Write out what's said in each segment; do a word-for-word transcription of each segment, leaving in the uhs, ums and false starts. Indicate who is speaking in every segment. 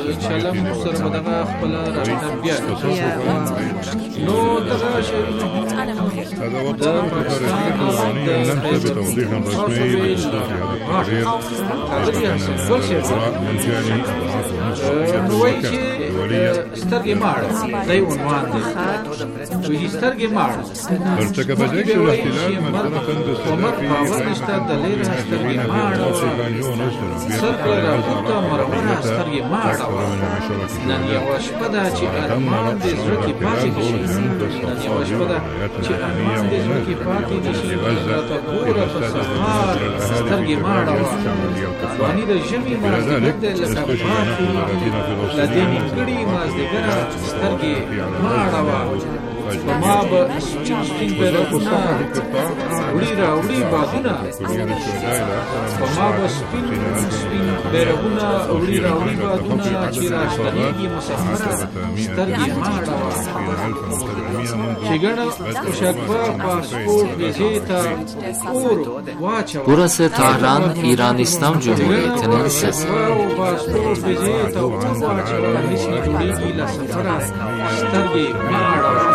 Speaker 1: ان شاء الله موږ سره دغه خپل رابطه بیا نو دغه شی
Speaker 2: هذا وقت التاريخية الوطنية ننتهي بتوضيح رسمي بالتقرير من جاني
Speaker 1: سترګې ماړ دی عنوان دی وی سترګې ماړ
Speaker 2: ارتكب جيش الاحتلال مدخلة دستورية
Speaker 1: ورنشته د لیر سترګې ماړ سرکړه راپورته مرمره سترګې ماړ نن یوه شپه ده چې ارمان دې زړه کې پاتې نشي نن یوه شپه ده چې ارمان دې زړه کې پاتې نشي راته ګوره په سهار سترګې ماړه افغاني د ژمي مازدیګر دی لکه پاتې له دې نیمګړي مازدیګره سترګې ماړه وه په ما به سپین سپین بیرغونه وړي راوړي بادونه په ما به سپین سپین بیرغونه وړي راوړي بادونه چې راستنېږي مسافره سترګې ماړه وه چې ګڼه شکوه پاسپورت ویزې ته اور واچوه.
Speaker 3: Burası Tahran, İran İslam Cumhuriyeti'nin sesi.
Speaker 1: پاسپورت ویزې ته اور واچوه هیڅ نه جوړېږي له سفره سترګې ماړه وه.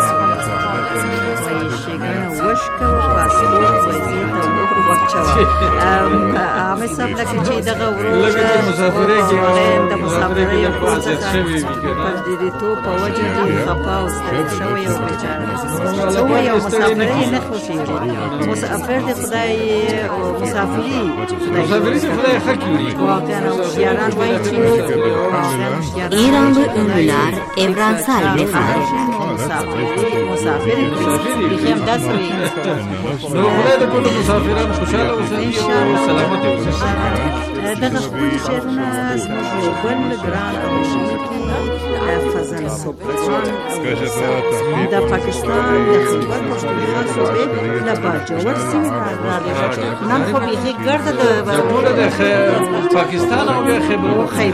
Speaker 4: وشکه و پاسپورت ویزې ته اور واچوه. عامه صاحب لکه چې دغه ورور د مسافرۍ پورته پر ډېرېتوب په وجه ډېر خفه او ستړی شوی او بېچاره څه وایي او مسافرۍ یې نه خوښېږي. مسافر د خدای مسافري
Speaker 1: مسافري د خدای ښه کړي.
Speaker 4: واقعا هوښیاران وایي چې
Speaker 5: İranlı ünlüler evrensel referler.
Speaker 4: مسافر بیخي همداسې وي.
Speaker 1: نو خدای د ټولو مسافرانو خوشحاله وساتي او سلامت یې وساتي.
Speaker 4: دغه ښکلي شعرونه زموږ بل ګران او شوقي فضل سلطان د پاکستان د خیبر پښتونخوا صوبې له باجوړ سیمې راغلي. نن خو بیخي ګرده د
Speaker 1: ټوله د پاکستان او خیبر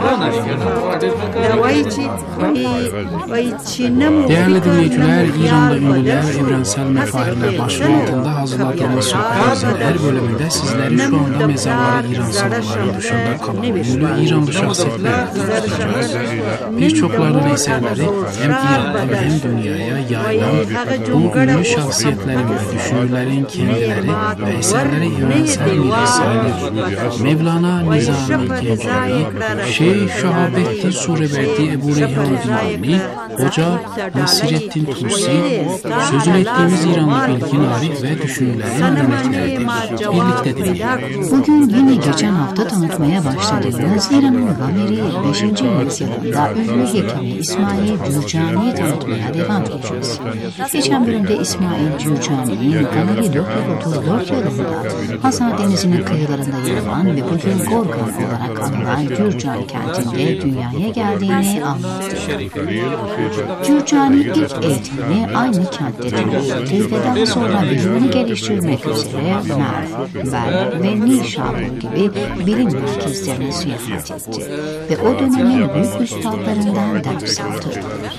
Speaker 4: وایي چې وایي چې نه مو
Speaker 6: Değerli dinleyiciler, İran'da ünlüler evrensel mefahirler başlığı altında hazırladığımız sohbetimizin her bölümünde sizleri şu anda mezarları İran sınırları dışında kalan ünlü İranlı şahsiyetler birçoklarının eserleri hem İran'da ve hem dünyaya yayılan bu ünlü şahsiyetlerin ve düşünürlerin kendileri ve eserleri evrensel miras sayılır. Mevlana Nizami Gencani, Şeyh Şahabettin Sureverdi Ebu Reyhan Dinami, Hoca Nasirettin Tusi, sözünü ettiğimiz İranlı bilgin arif ve düşünürlerin örnekleridir. Birlikte dinleyelim.
Speaker 5: Bugün yine geçen hafta tanıtmaya başladığımız İran'ın Gameri beşinci yüzyılında ünlü hekimi İsmail Gürcani'yi tanıtmaya devam edeceğiz. Geçen bölümde İsmail Gürcani'nin Gameri dokuz yüz otuz dört yılında Hazar Denizi'nin kıyılarında yer alan ve bugün Gorgan olarak anılan Gürcan kentinde dünyaya geldiğini anlatıyor. Gürcani ilk eğitimini aynı kentte tamamladı ve daha sonra bilimini geliştirmek üzere Merv, Bel ve Nişabur gibi bilim merkezlerine seyahat etti ve o dönemin büyük üstadlarından ders aldı.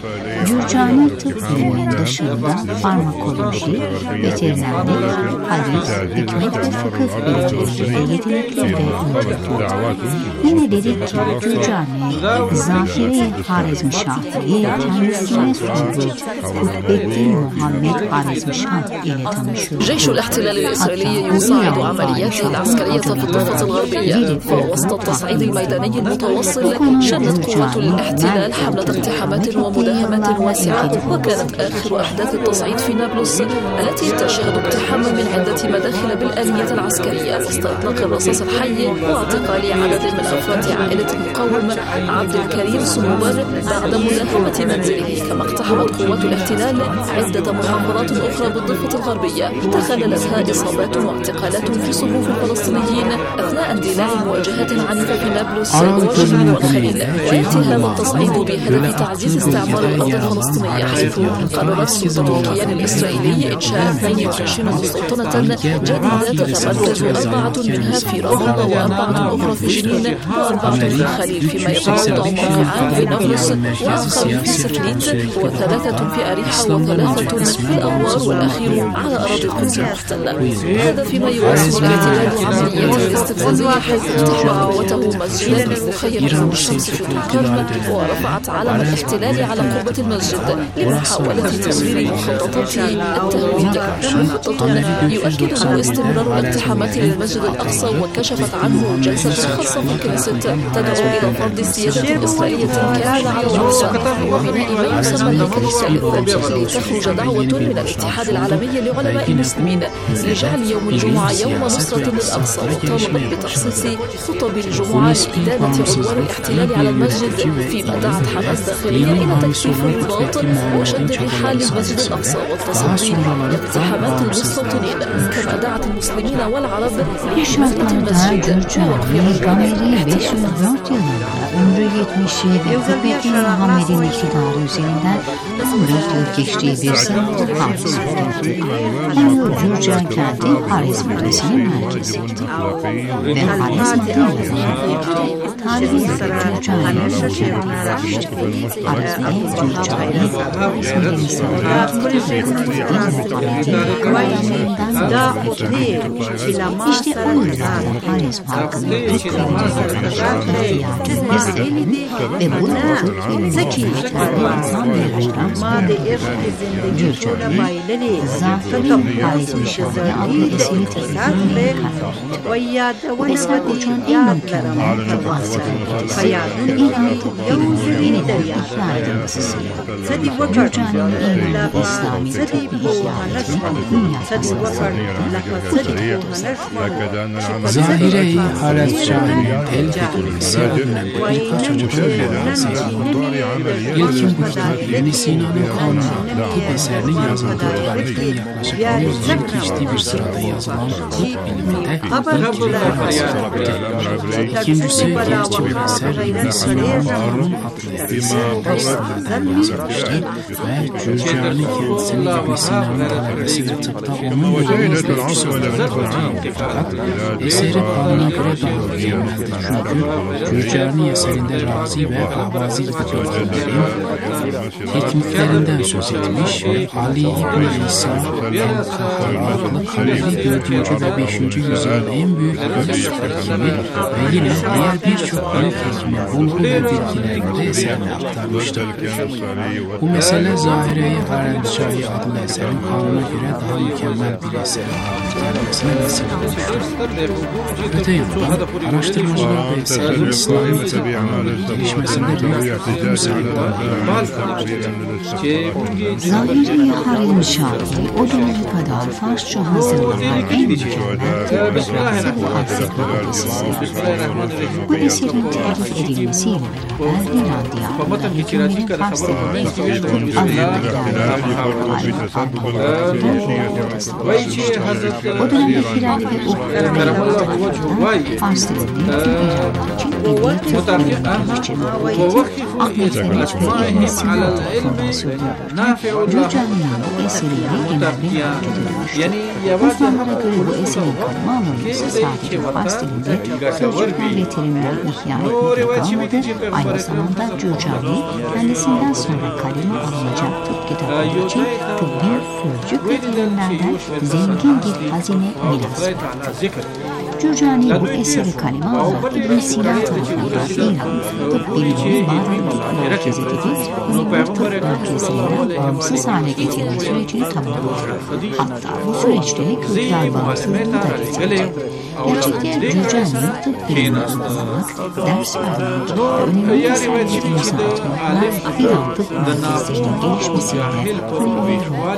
Speaker 5: Gürcani tıp biliminin dışında farmakoloji, veterinerlik, hadis, hikmet ve fıkıh bilimleriyle yetenekli ve ünlüdür. Yine dedik ki Gürcani, Zahiri Harizmşahi'yi kendisine sunduğu Kutbettin Muhammed Harizmşah ile tanışıyor.
Speaker 7: جيش الاحتلال الإسرائيلي يصعد عملياته العسكرية في الضفة الغربية فوسط التصعيد الميداني المتواصل شنت قوات الاحتلال حملة اقتحامات ومداهمات واسعة وكانت آخر أحداث التصعيد في نابلس التي تشهد اقتحاما من عدة مداخل بالآلية العسكرية وسط إطلاق الرصاص الحي واعتقال عدد من أفراد عائلة المقاوم عبد الكريم صنوبر بعد مداهمة منزله. كما اقتحمت قوات الاحتلال عدة محافظات أخرى بالضفة الغربية تخللتها إصابات واعتقالات في صفوف الفلسطينيين أثناء اندلاع مواجهات عنيفة في نابلس والجنوب والخليل. ويأتي هذا التصعيد بهدف تعزيز استعمار الأرض الفلسطينية حيث قررت سلطة الكيان الإسرائيلي إنشاء اثنتين وعشرين سلطنة جديدة تتمركز أربعة منها في رابغ وأربعة أخرى في جنين وأربعة في الخليل فيما يبعد موقعان في نابلس وآخر في سفليت وثلاثة في أريحة وثلاثة في الأنوار والأخير على أراضي القدس المحتلة. هذا فيما يواصل الاحتلال عمليته الاستفزازية حيث افتتح قوته مسجدا بالمخيم نور الشمس في طولكرم ورفعت علم الاحتلال على قربة المسجد لمحاولة تصوير مخططات التهويد. مخطط يؤكد استمرار الاقتحامات للمسجد الأقصى، وكشفت عنه جلسة خاصة في الكنيست تدعو إلى فرض السيادة الإسرائيلية كاملة على القدس وبناء ما يسمى الهيكل الثالث، لتخرج دعوة من الاتحاد العالمي لعلماء المسلمين لجعل يوم الجمعة يوم نصرة للأقصى، وطالبت بتخصيص خطب الجمعة لإدانة عدوان الاحتلال على المسجد، فيما دعت حماس داخليا إلى تكثيف الرباط وشد رحال المسجد الأقصى والتصدي لاقتحامات المستوطنين، كما دعت المسلمين والعرب لحماية المسجد
Speaker 5: Gameri beş yüz dört yılında ömrü yetmiş yedi Kudretli Muhammed'in iktidarı üzerinden on dört yıl geçtiği bir sınırda Haris tutuldu. Bu yıl Gürcan kenti Haris bölgesinin merkeziydi. Ve Haris adıyla tarihi Gürcan'ın ülkelerleşti. Haris'e Gürcan'ın Haris bölgesinin İşte o yıllarda Haris halkının ilk ve bu da Türkiye'nin insan bir referans Gürcan'ın Zahiri Haris Mişanı adlı eseri tekniğini kaydetti. Bu eser uçan en mükemmel ve bahsedilmesi ve İran tıbbinin yeniden ihya edilmesiydi. Gürcan'ın en büyük İslami tıbbi ihyatını dünya
Speaker 6: Zahire-i Harazçai'nin telif edilmesi adına birkaç açıklama seçildi. İlkin bu kitap İbn Sina'nın Kanunu tıp eserinin yazıldığı tarihte yaklaşık yüz yıl geçtiği bir sırada yazılan tıp biliminde ilk referans. İkincisi gerçi bir eser İbn Sina'nın Kanun adlı eserinde İslam'dan yazılmıştır ve Gürcan'ın kendisini İbn Sina'nın talebesi ve tıpta onun yolunu ölçüsü olarak kullanıldı. Fakat eseri Kanun'a göre daha mükemmeldir. Çünkü Gürcan'ın eserinde Razi ve Ahvazi fıkıhçıların tekniklerinden söz etmiş ve Ali İbn İsa el-Kahhar Kaleli dördüncü ve beşinci yüzyılın en büyük görüş hekimi ve yine diğer birçok büyük hekimin bulgu ve bilgilerini eserine aktarmıştır. Bu mesele Zahire-i Harazçai adlı eserin Kanun'a göre daha mükemmel bir eser haline gelmesine vesile olmuştur. Öte yandan araştırmacılar ve eserin İslami tıp alanının gelişmesinde büyük müsaade
Speaker 5: Zahiri-i Harazçai o döneme kadar Farsça hazırlanan en mükemmel tıbbi rahsi ve hadisler hadisesidir. Bu eserin telif edilmesiyle beraber İran diyarında hükümlerin Fars dilinde o dönemde Firar ve Ukre'ye Fars dilinde İranlar için bir tıp bilimleri çevirdi. Ahmet ve Necmet'in Sinat topluluğu Gürcan'ın bu eseriyle genelde hareket edilmiştir. Uzmanlara göre bu eserin kaleme alınması sadece Fars dilinde sözcükler ve terimler ihya etmekle kalmadı, aynı zamanda Gürcan'ı kendisinden sonra kaleme alınacak tıp kitabı için tıbbi sözcük ve terimlerden zengin bir hazine miras bıraktı. Gürcani bu eseri kaleme alarak İbn Sina tarafından İran tıp bilimini Bağdat'ın merkezi dedi ve bir tıp merkezinden bağımsız hale getirme sürecini tamamladı. Hatta bu süreçte kültürel bağımsızlığı da getirdi. Gerçekte Gürcan'ın tıp bilimini uygulamak, ders vermek ve önemli eserleri imza atmakla İran tıp merkezlerinin gelişmesiyle önemli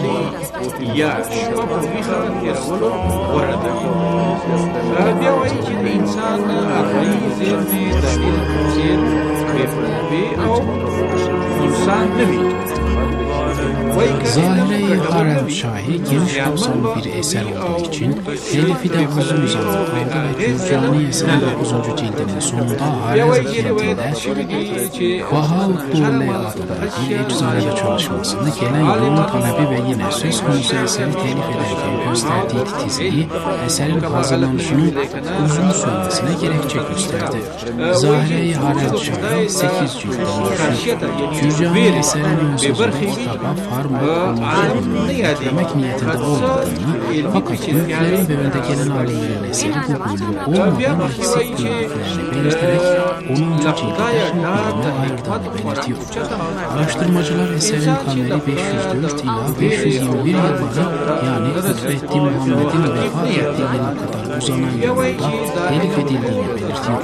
Speaker 1: بیاوری که انسان ارزی زیرمی دلیل زیر بی او انسان نبید.
Speaker 6: Zahire-i Harazçai geniş kapsamlı bir eser olduğu için telifi de uzun zaman kaldı ve Gürcani eserin dokuzuncu cildinin sonunda Haraz kentinde Bahaüddülle adında bir eczacı çalışmasını gelen yoğun talebi ve yine söz konusu eseri telif ederken gösterdiği titizliği eserin hazırlanışının uzun sürmesine gerekçe gösterdi. Zahire-i Harazçai sekiz cilden oluşur. Gürcani eserin ön sözünde kitaba farmak kullanıldığını etkilemek niyetinde olmadığını, fakat büyüklerin ve önde gelen ailelerin eseri bu bölüm olmadan eksik gördüklerini belirterek onuncu cildede bu bölüme ayırdığını belirtiyor. Araştırmacılar eserin kameri beş yüz dört ila beş yüz yirmi bir yılları, yani Kutbettin Muhammed'in vefat ettiği yıla kadar uzanan yılında telif edildiğini belirtiyor.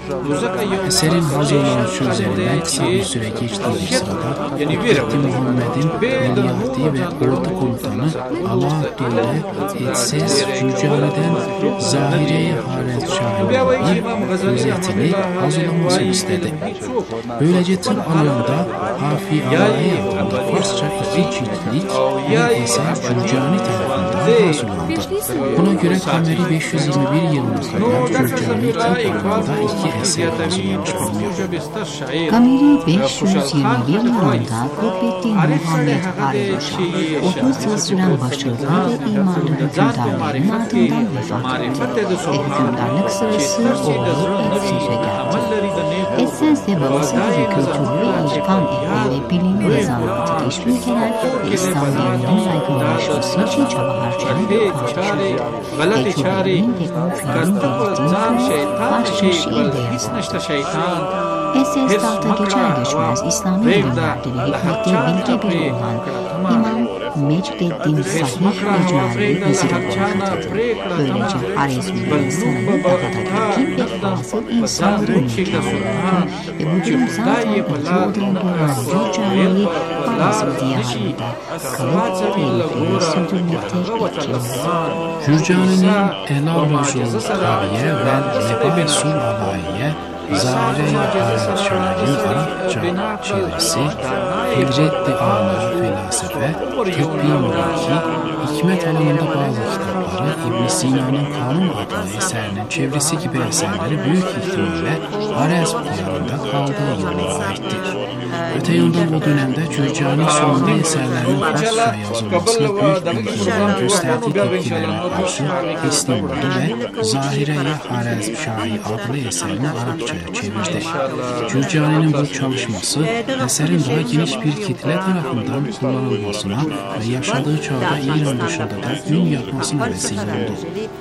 Speaker 6: Eserin hazırlanışı üzerinden kısa bir süre geçtiği sırada Kutbettin Muhammed'in Veliahdi ve Ordu Komutanı Ala-Abdül'le Etsiz Cürcani'den Zahire-i Haret Şahin'in özetini hazırlanmasını istedi. Böylece tıp alanında Hafi Ala'ya yaptığında Farsça iki ciltlik bir eser Cürcani tarafından hazırlandı. Buna göre kameri beş yüz yirmi bir yılına kadar Cürcani tıp alanında iki eser hazırlanmış bulunuyor.
Speaker 5: Kameri beş yüz yirmi bir yılında Kutbettin Muhammed Haret Şah otuz yıl süren başarılı ve imanlı hükümdarların ardından vefat etti ve hükümdarlık sırası oğlu Etsiz'e geldi. Etsiz de babası gibi kültürlü ve irfan ehli ve bilim ve zanaatı teşvik eden ve İslam dininin yaygınlaşması için çaba harcayan bir padişahı. Tecrübenin ve ünfünün belirttiği Farsça şiirde yazıldı. Etsiz tahta geçer geçmez İslami bilimlerde ve hikmette bilge biri olan İmam Mecdeddin Sahih Mecmua'yı vezir olarak atadı. Böylece Harizmi'nin sanımı daha da bilgin ve fazıl insan olduğunu imkan oldu ve bu durum zaten iki bulunduğundan Cürcani'yi Harizmi diyarında kalıp tehlikeli sürdürmekte etkili.
Speaker 6: Cürcani'nin Ela-Ruzul Kaviye ve Lebasul Alaiye Zahire-i Haret Şahin'in Arapça çevirisi, Fecret-i Amel Felasefe, Tıbbi Mülaki, hikmet alanında bazı kitapları, İbn Sina'nın Kanun adlı eserinin çevresi gibi eserleri büyük ihtimalle Harezm diyarında kaldığı yıllara aittir. Öte yandan o dönemde Cürcani sonunda eserlerinin Farsça yazılmasına büyük bir ilgi gösterdiği tepkilere karşı teslim oldu ve Zahire-i Harezm Şahi adlı eserini Arapça'ya çevirdi. Cürcani'nin bu çalışması eserin daha geniş bir kitle tarafından kullanılmasına ve yaşadığı çağda İran dışında da ün yapmasına vesile oldu.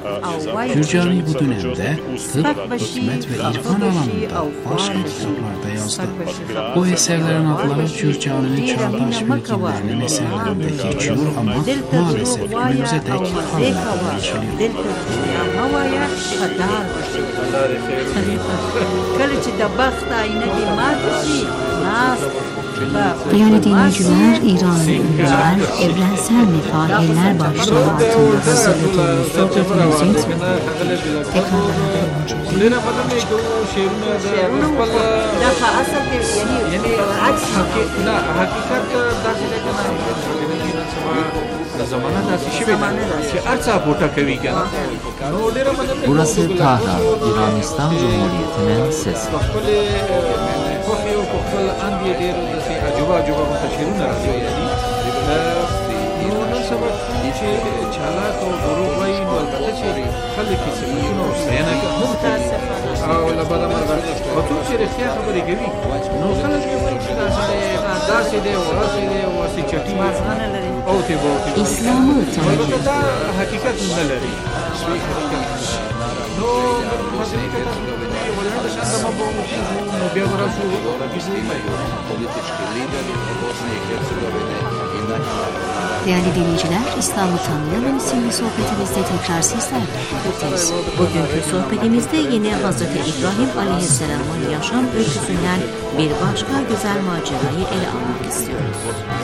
Speaker 6: Cürcani bu dönemde tıp, hikmet ve irfan alanında başka kitaplarda yazdı. Bu eserlerin adları Cürcani'nin çağdaş bilginlerinin eserlerinde geçiyor ama maalesef günümüze dek hala ulaşılıyor.
Speaker 5: Değerli dinleyiciler, İranlı ünlüler, evrensel mefahirler başlığı altında hazırladığımız sohbetimizin tekrarlarına yolculuk.
Speaker 3: Burası Tahran, İran İslam Cumhuriyeti'nin sesi.
Speaker 5: İslam'ı tanıyın. Değerli dinleyiciler, İslam'ı tanıyalım isimli sohbetimizde tekrar sizlerle birlikteyiz. Bugünkü sohbetimizde yine Hazreti İbrahim Aleyhisselam'ın yaşam öyküsünden bir başka güzel macerayı ele almak istiyoruz.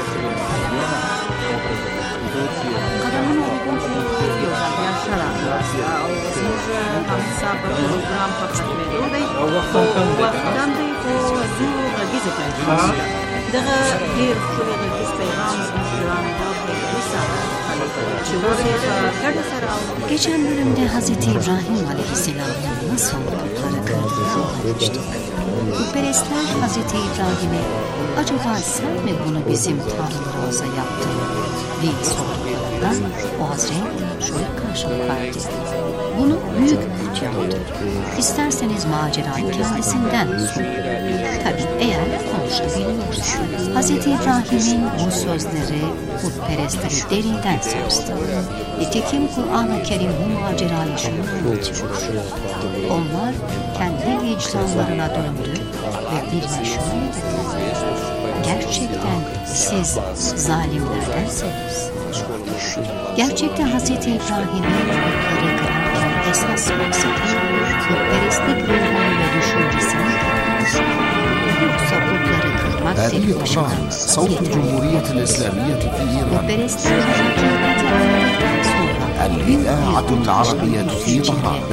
Speaker 5: Geçen bölümde Hazreti İbrahim Aleyhisselam'ın nasıl oldukları kırdığı anlatmıştık. Putperestler Hazreti İbrahim'e acaba sen mi bunu bizim tanrılarımıza yaptın diye sorduklarında o Hazret şöyle karşılık verdi. Bunu büyük Hud yaptı. İsterseniz macerayı kendisinden sorun. Tabii eğer konuşabiliyorsa. Hazreti İbrahim'in bu sözleri putperestleri derinden sarstı. Nitekim Kur'an-ı Kerim bu macerayı şunu anlatıyor. Onlar kendi vicdanlarına döndü ve bir şöyle dedi. Gerçekten siz zalimlerdensiniz. Gerçekten Hazreti İbrahim'in putları kırarken esas maksatı putperestlik ruhunu ve düşüncesini kırmak. Yoksa putları kırmak tek başına yeterli. Putperestler hakikati anladıktan sonra
Speaker 8: الإذاعة العربية في طهران.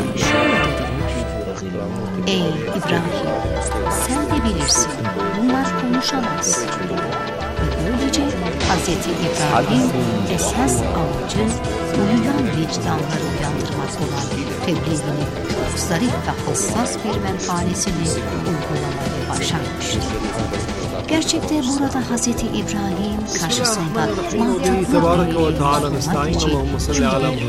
Speaker 5: Ey İbrahim, sen de bilirsin, bunlar konuşamaz. Ve böylece Hazreti İbrahim esas amacı uyuyan vicdanları uyandırmak olan tebliğini zarif ve hassas bir menfaanesini uygulamayı başarmıştır. Gerçekte burada Hazreti İbrahim karşısında mantıklı olmak için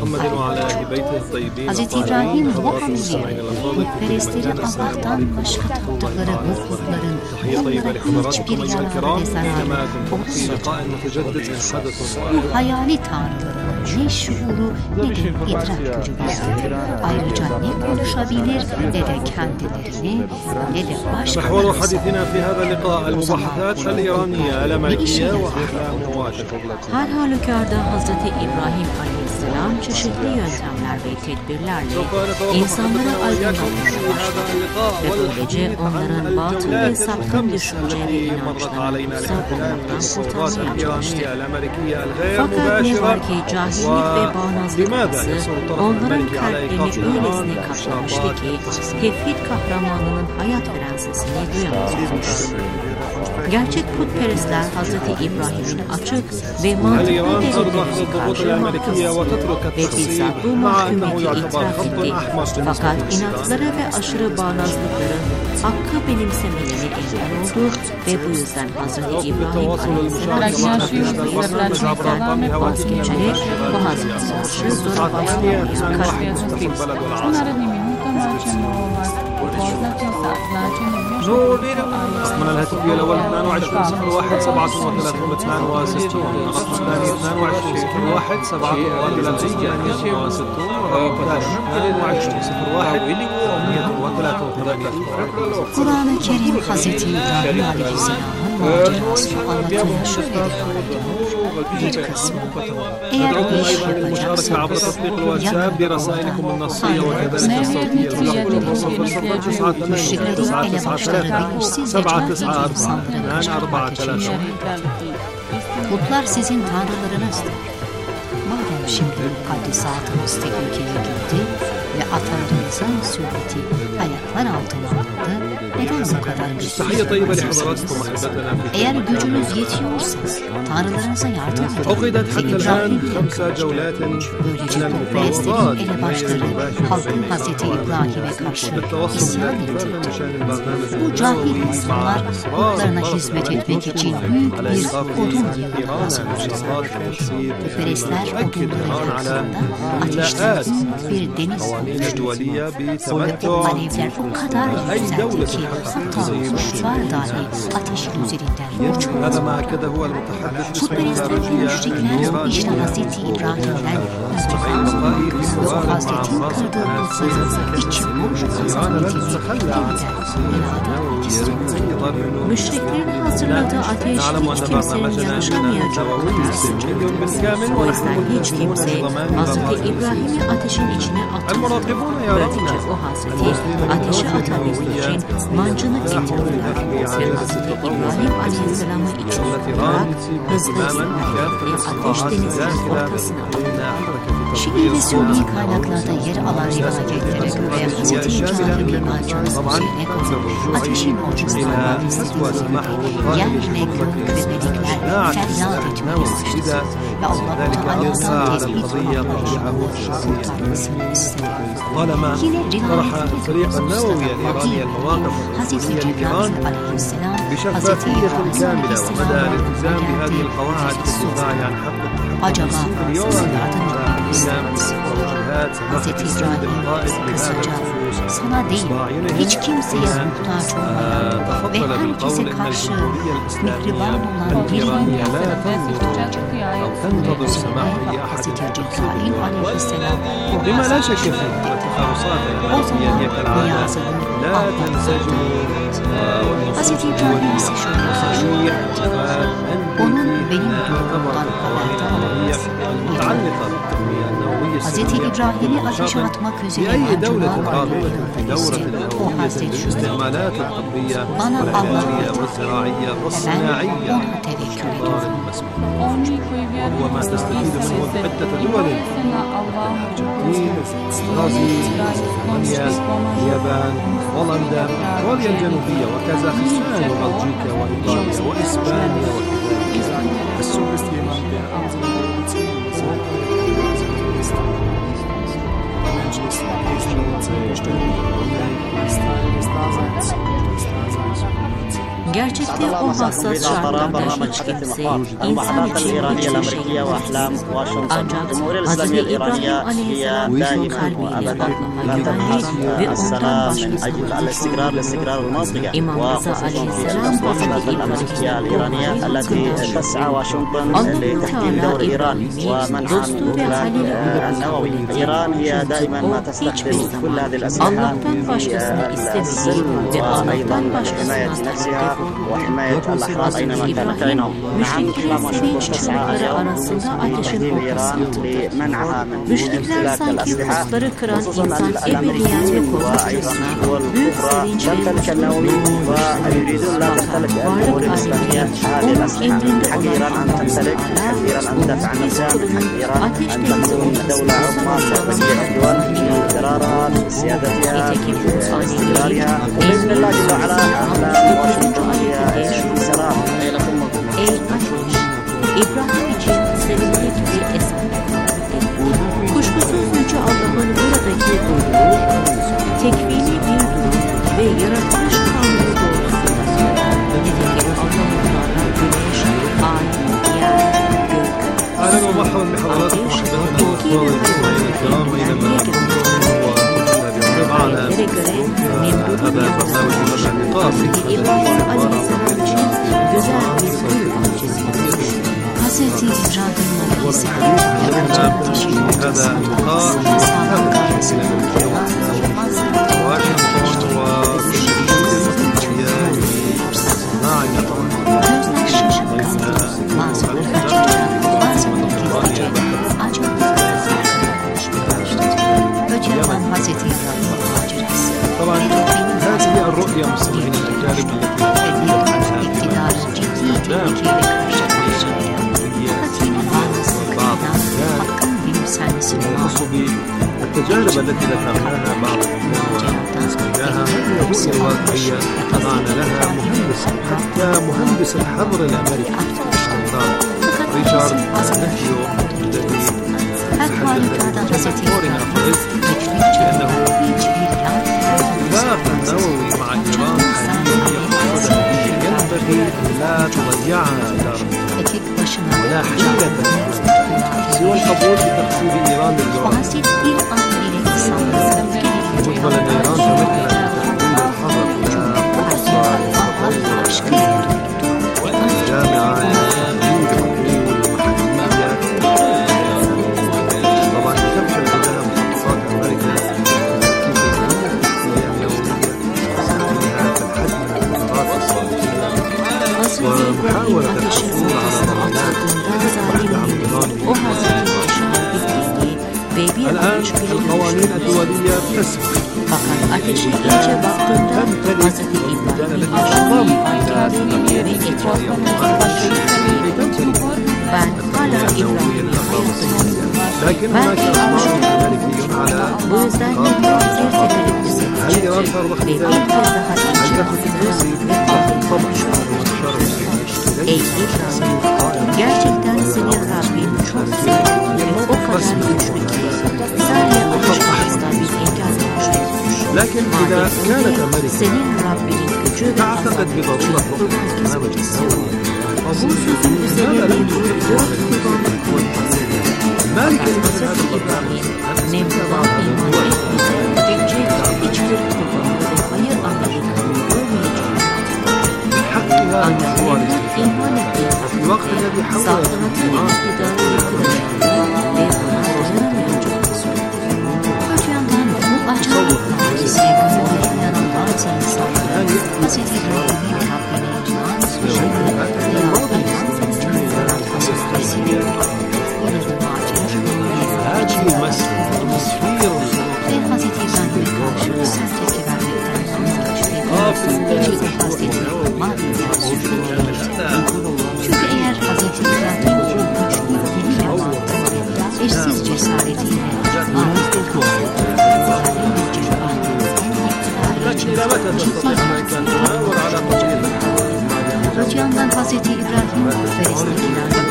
Speaker 5: Hazreti İbrahim bu hamleyi putperestleri Allah'tan başka taptıkları bu putların onlara hiçbir yararı ve zararı olmayacak. Bu hayali tanrıların ne şuuru ne de idrak gücü bizdedir. Ayrıca ne konuşabilir ne de kendilerini ne de başkalarını her halükarda Hazreti İbrahim Aleyhisselam çeşitli yöntemler ve tedbirlerle insanlara aydınlatmaya başladı ve böylece onların batıl ve sapkın düşünce ve inançlarını uzak olmaktan kurtarmaya çalıştı. Fakat ne var ki cahillik ve bağnazlık arası onların kalplerini öylesine kaplamıştı ki tevhid kahramanının hayat veren sesini duyamazdı. Gerçek putperestler Hazreti İbrahim'in açık ve mantıklı delillerini karşılamaktı ve bizzat bu mahkumiyeti itiraf etti. Fakat inatları ve aşırı bağnazlıkları hakkı benimsemelerini engel oldu ve bu yüzden Hazreti İbrahim Aleyhisselam'ın vazgeçerek bu hazretleri zora başlamaya karar verdi.
Speaker 9: رقمنا الهاتفي الأول اثنان وعشرين صفر واحد سبعة وثلاثون اثنان وستون الرقم الثاني اثنان وعشرين صفر واحد سبعة وثلاثون ثمانية وستون الرقم الثالث اثنان وعشرين صفر واحد ثمانية وثلاثون.
Speaker 5: Kur'an-ı Kerim Hazreti İbrahim Aleyhisselam'ın macerasını anlatmaya şüphediyor. Bir kısmı eğer bir iş yapacaksanız yanında olan müşriklerin elebaşları bilinçsiz ve cahil insanları kaçırmak için putlar sizin tanrılarınızdır. Madem şimdi mukaddesatınız tehlikeye girdi ve atalarınızın sünneti ayaklar altına alındı, neden bu kadar güçsüzsünüz? Eğer gücünüz yetiyorsa tanrılarınıza yardım edin ve İbrahim'le kılın. Böylece putperestlerin elebaşları halkın Hazreti İbrahim'e karşı isyan edecektir. Bu cahil insanlar putlarına hizmet etmek için büyük bir odun yığını hazırladılar. Putperestler odunları yaktığında ateşten bir deniz oluştu. Oradaki alevler o kadar yükseldi ki hatta kuşlar dahi ateşin üzerinden uçuyordu. Putperestler ve müşrikler işte Hazreti İbrahim'den uzaklandı ve o Hazretin kırdığı putların içi boş hazretini yeniden helada istediler. Müşriklerin hazırladığı ateş hiç kimsenin yanaşamayacağı kadar sıcaktı. O yüzden hiç kimse Hazreti İbrahim'i ateşin içine atmadı. Böylece o Hazreti ateşe atabilmek için mancını getirdiler ve Hazreti İbrahim Aleyhisselam'ı içine koyarak hızlı ilerledi ateş denizinin ortasına aldı. Şii ve Sünni kaynaklarda yer alan rivayetlere göre Hazreti İbrahim'in mancını üzerine koyup ateşin ortasına istediğinde yer ve gök ve melekler feryat etmeye başladı ve Allah-u Teala'dan tezbit kurtarmasını istedi. Yine rivayetlere göre Hazreti Cebrail Aleyhisselam Hazreti İbrahim Aleyhisselam'a geldi ve geldi sordu. Acaba size yardım etmek ister misiniz? Hazreti İbrahim kısaca sana değil, hiç kimseye muhtaç olmayan ve herkese karşı mihriban olan birinin yaptığına ihtiyacı ve Züleyha Hazreti Cebrail aleyhisselam
Speaker 9: بما لا شك فيه والتخرصات التي كالعادة لا تنسجم
Speaker 5: Hazreti İbrahim ise şöyle söylüyor. Onun benim durumumdan haberdar olması. Hazreti İbrahim'i ateşe atmak üzere yancılar ayrılırsa o Hazreti şöyle. Bana Allah yeter. Ben ona tevekkül ediyorum.
Speaker 9: وهو ما تستفيد منه عدة دول الأرجنتين، برازيل، ألمانيا، اليابان، هولندا، كوريا الجنوبية وكازاخستان وبلجيكا وإيطاليا وإسبانيا وكذلك السويس.
Speaker 5: Gerçekte o hassas şartlarda hiç kimse insan için hiçbir şey yapmaz. Ancak Hazreti İbrahim Aleyhisselam bütün kalbiyle Allah'a güvenli ve ondan başkasına İmam Rıza Aleyhisselam Hazreti İbrahim'in Allah-u Teala İbrahim'i dostu ve halili olarak o hiçbir zaman Allah'tan başkasını istemediği ve Allah'tan başkasına
Speaker 10: وحماية الأحرار أينما كانت عينهم. نعم الإسلام والشروط تسعى أيضا لمنعها من امتلاك الأسلحة خصوصا الأمريكيين وأيضا الدول الكبرى تمتلك النووي ويريدون لا تمتلك الدول الإسلامية هذه الأسلحة. حق إيران أن تمتلك، حق إيران أن تدافع عن نفسها، حق إيران أن تكون دولة عظمى بقية الدول لإضرارها لسيادتها لاستقرارها وبإذن الله جل وعلا أهلا واشنطن
Speaker 5: Ey ateş, İbrahim için sevinmek bir eser. Kuşkusuz Yüce Allah'ın buradaki doğruluğu, tekvini bir durum ve yaratılış kanunu doğrultusunda. Nitekim Allah'ın Teala güneş, ay, yer, gök,
Speaker 9: أهلا ومرحبا بحضراتكم أحبائنا والمستمعين الكرام أينما كنتم معنا. هذا برنامج مبنى النقاط
Speaker 5: Hazreti İbrahim Aleyhisselam ancak teşekkür
Speaker 9: هذا اللقاء واشنطن والشركة المصرية لصناعة الطعام.
Speaker 5: gözler şaşırkan, bazıları acıca, bazıları gizlice, acaba öte olan Hazreti İbrahim macerası.
Speaker 9: طبعا هذه الرؤية مستمعين الأكارم التي
Speaker 5: iktidar ciddi tehlikeyle karşılaşıyor. Fakat yine bazı sıkıntıdan hakkın benimsenmesini
Speaker 9: التجارب التي ذكرناها بعض تجاهها هذه الرؤية الواقعية طبعنا لها مهندس حتى مهندس الحظر الأمريكي إيران ريشارد نهيو الذي تحدث بأنه الاتفاق النووي مع إيران ينبغي لا تضيعها إيران ولا حيلة سوى القبول بتقسيم إيران لليورانيوم. مجمل أن إيران تمكنت من تحويل الحظر إلى قدرة والجامعة الأمريكية والمحلية. طبعا تفشل بها مخططات أمريكا ومحاولة الحصول على ضمانات ودعم إيراني. الآن القوانين الدولية تسمح تمتلك بدل الانضمام إلى سبيل لكن هناك أمر أمريكي على هل إيران ترضخ بذلك؟ هل تأخذ التنسيق بالطبع
Speaker 5: gerçekten senin Rabbin çok sevdiği ve o kadar güçlü ki sadece alışkanlıkta bir engel olmuştur. Maalesef senin Rabbinin gücü ve azabı herkes istiyor. Bu sözün üzerine bir dört kullanmak koyması.
Speaker 9: هذه كلمة هذا
Speaker 5: İbrahim, Nemrut'a iman etmeden önce içleri kurbanları hayır Amerika'nın görmeyeceğini ancak Nemrut iman ettiği saltanatı ve iktidarı yıkılacağını ve buna dayanamayacağını söyledi. Öte yandan bu acayip hadise gönüllere inanan bazı insanlar Hazreti İbrahim'in Rabbine iman etmişini veya iman edeceğinden hasretmesini yine de macera
Speaker 9: هذه المسألة
Speaker 5: ve Hazreti İbrahim'e karşı sert tepki vermekten vazgeçti. Gecede Hazreti Maria'ya suçlu Çünkü eğer Hazreti İbrahim o güçlü diliyle mantığı, eşsiz cesaretiyle Allah'ın Öte yandan Hazreti İbrahim Perest'tekilerden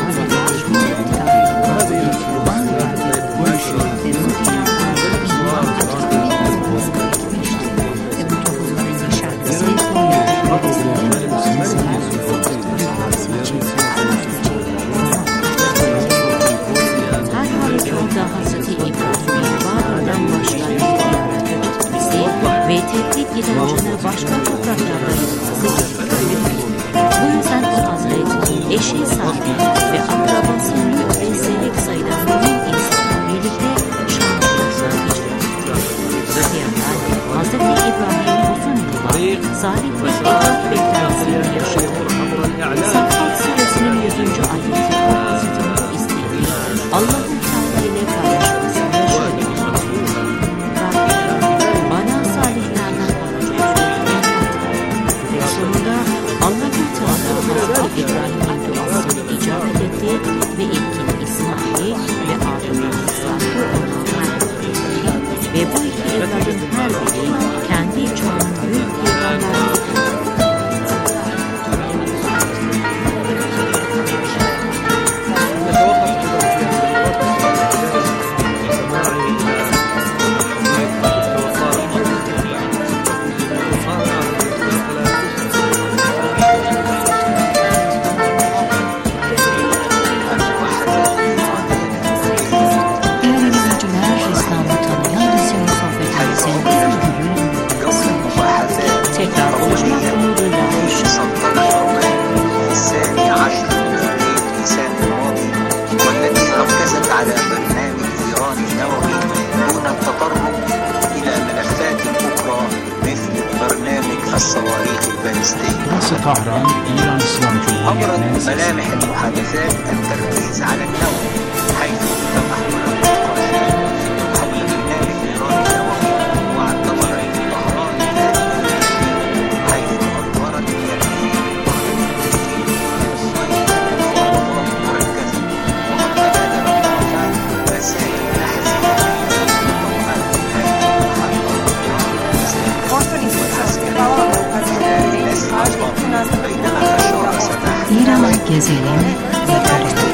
Speaker 5: ve tehdit inancını başka topraklarda yayılması gerekiyor. Bu yüzden o Hazreti, eşi Sahne ve akrabası Lüt ve Selek sayılan mümin insanla birlikte Şam'da hicret. Öte yandan Hazreti İbrahim'in uzun yıllar salih ve evlat beklentisini yaşadı. Saffat Suresinin yüzüncü ayeti o Hazreti Nuh istediği Allah'ın Teala ile paylaşmasını şöyle Allah'ın Teala Hazreti İbrahim'in duasını icabet etti ve ilkin İsmail ve ardından İshak'ı ona verdi. Ve bu iki evladın her biri kendi çoğunun büyük peygamberleri.
Speaker 6: Burası Tahran, İran İslam Cumhuriyeti'nin sesi.
Speaker 8: ملامح المحادثات التركيز على النوم حيث تمحور النقاشات حول برنامج إيران النووي واعتبر طهران حيث أظهرت اليمين خطوات مركزة وقد تبادل الطرفان رسائل تحذيرية
Speaker 5: İran gezelim ve görelim.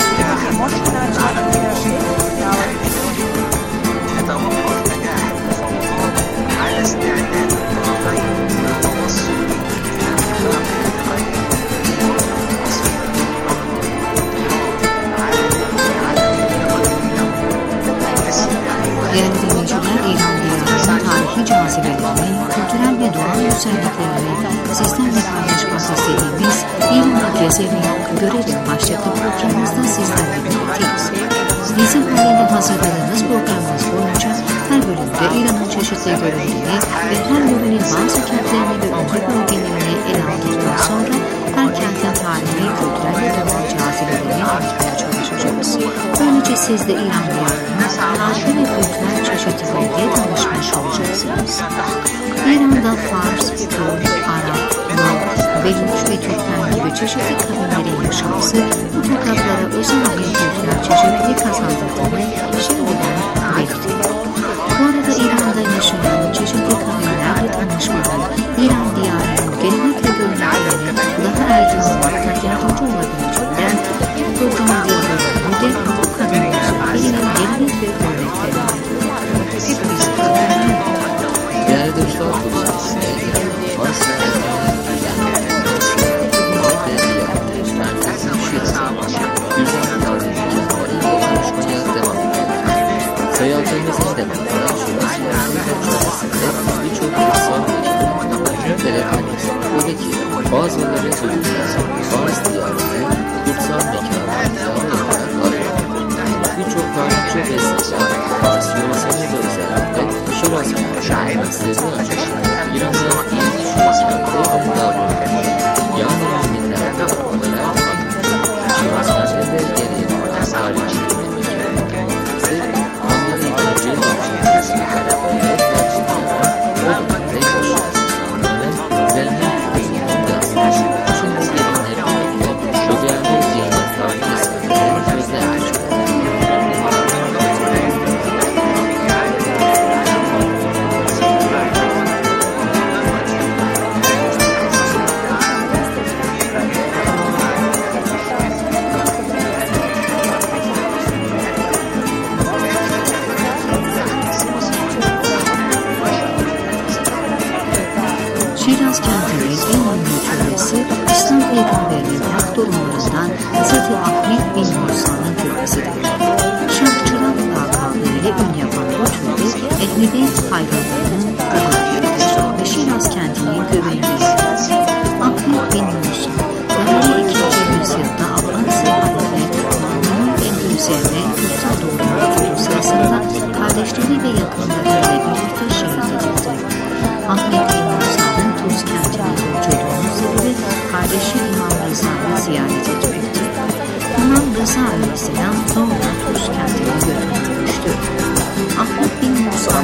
Speaker 5: Değerli dinleyiciler, İran diyarının tarihi cazibelerini, kültürel ve doğal güzelliklerini sizlerle paylaşmak istediğimiz İran'ı gezelim, görelim başlıklı programımızda sizlerle birlikteyiz. Bizim halinde hazırladığımız programımız boyunca her bölümde İran'ın çeşitli bölümlerini ve her bölümün bazı kentlerini ve ülke bölgelerini ele aldıktan sonra her kentin tarihi, kültürel ve doğal cazibelerini anlatmaya çalışacağız. Böylece siz de İran diyarının tarihi ve kültürel çeşitliliğe tanışmış olacaksınız. İran'da Fars, Türk, Arap, Lor, Beluç ve Türkmen gibi çeşitli kavimlerin yaşaması bu topraklara özel bir kültürel çeşitlilik kazandırdığını şimdiden belirtiyor. Bu arada İran'da yaşayan çeşitli kavimlerle tanışmanın İran diyarının gelenek ve görünümlerini daha erken olmakta yardımcı olabileceğinden bu programın bir bölümünde bu kadınımızın İran'ın gelenek ve görünümlerini hepimiz kavimlerine
Speaker 3: Değerli dostlar, bu saatinde Fars güzel tarihçi konuşmaya devam ediyoruz.
Speaker 5: Şiraz kentinin en ünlü türbesi İslam peygamberinin hak torunlarından Hazreti Ahmet bin Musa'nın türbesidir. Şahçırak lakabı ile ün yapan bu türbe Ehl-i Beyt hayranlarının ruhuydur ve Şiraz kentinin göbeğindedir. Ahmet bin Musa, Ömer'e ikinci yüzyılda Abbasi Halife Mahmud'un Endülüs'e kutsal doğru yolculuğu sırasında kardeşleri ve yakınlarıyla birlikte şehit edildi. Ahmet bin Musa'nın Tuz kentine yolculuğunun sebebi kardeşi İmam Rıza'yı ziyaret etmekti. İmam Rıza Aleyhisselam sonra Tuz kentine götürülmüştür. Ahmet bin Musa'nın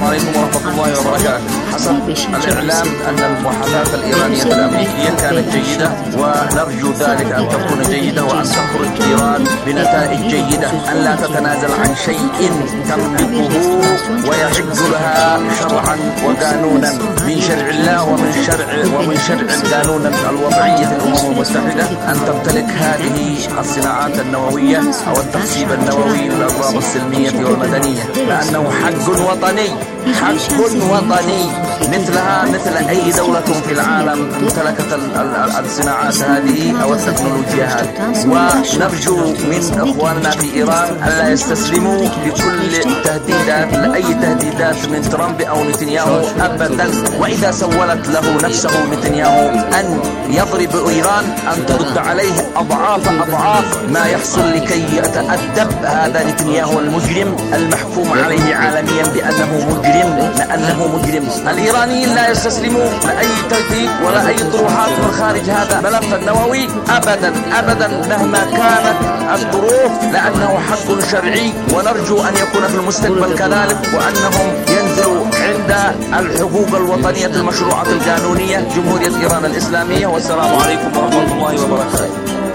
Speaker 11: حسب الإعلام أن المحادثات الإيرانية الأمريكية كانت جيدة ونرجو ذلك أن تكون جيدة وأن تخرج إيران بنتائج جيدة أن لا تتنازل عن شيء تملكه ويحق لها شرعا وقانونا من شرع الله ومن شرع ومن شرع القانون الوضعية الأمم المتحدة أن تمتلك هذه الصناعات النووية أو التخصيب النووي للأغراض السلمية والمدنية لأنه حق وطني حق وطني مثلها مثل أي دولة في العالم امتلكت الصناعات هذه أو التكنولوجيا هذه ونرجو من إخواننا في إيران ألا يستسلموا لكل تهديدات لأي تهديدات من ترامب أو نتنياهو أبدا وإذا سولت له نفسه نتنياهو أن يضرب إيران أن ترد عليه أضعاف أضعاف ما يحصل لكي يتأدب هذا نتنياهو المجرم المحكوم عليه عالميا بأنه مجرم لأنه مجرم. الإيرانيين لا يستسلموا لأي تهديد ولا أي طروحات من خارج هذا الملف النووي أبدا أبدا مهما كانت الظروف لأنه حق شرعي ونرجو أن يكون في المستقبل كذلك وأنهم ينزلوا عند الحقوق الوطنية المشروعة القانونية جمهورية إيران الإسلامية والسلام عليكم ورحمة الله وبركاته.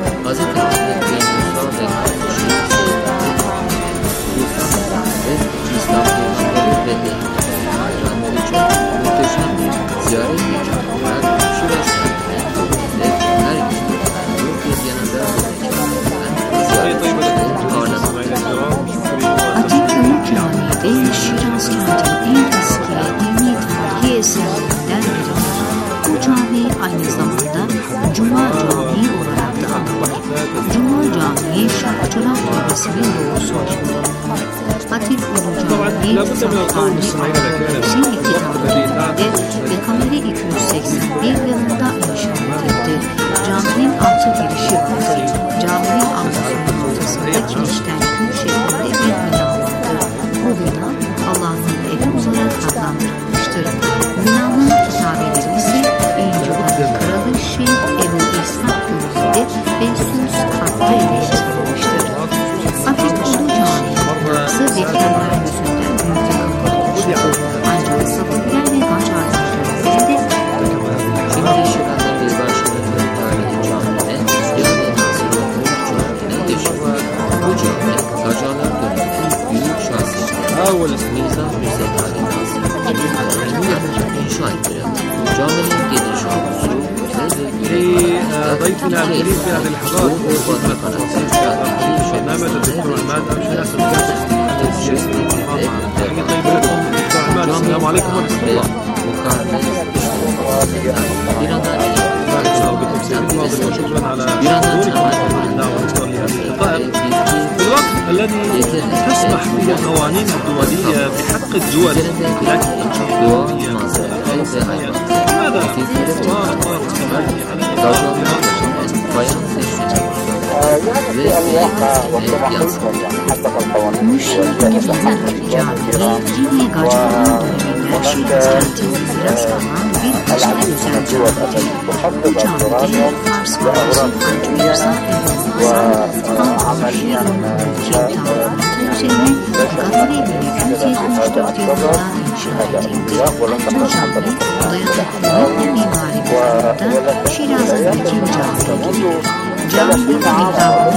Speaker 5: Ve Şiraz kentinin en eski dini tarihi eserlerinden biridir. Bu cami aynı zamanda Cuma Camii olarak da anılır. Cuma Camii Şahçırak Türbesi'nin doğusundadır. Hatip Ulu Camii Sahtani Ahmet'in iktidarlarında ve kameri iki yüz seksen bir yılında inşa edildi. Caminin altı girişi vardır. Caminin avlusunun ortasında kirişten kül şeklinde bir bina vardır. Bu bina Allah'ın evi olarak adlandırılmıştır. Binanın kitabeleri ise İncil'in kralı Şeyh Ebu İshak Gürüz'de ve sus hattı ile yazılmıştır. Hatip Ulu Camii'nin burası bekleyenlerin yüzünden büyük yakınlıkmıştır. Ancak satıbilen ve baş artırlarında de
Speaker 3: bu cami Kacalar döneminin büyük şahsiyetleri Mirza Hüseyin Ali Nazım Ali'nin inşa ettiren caminin geniş avlusu
Speaker 9: ضيفنا الكريم في هذه اللحظات برنامج الدكتور عماد السلام عليكم ورحمة الله. شكرا على حضوركم في الوقت الذي تسمح به القوانين الدولية بحق الدول لكن لماذا إصرار الله
Speaker 5: Müşrik Camii'nin yine Gacalar döneminde
Speaker 12: العديد من الدول التي تحفظ اليورانيوم لأغراض سياسية وعمليا هذا الانبياء ولم تكن حتى ثلاثين عاما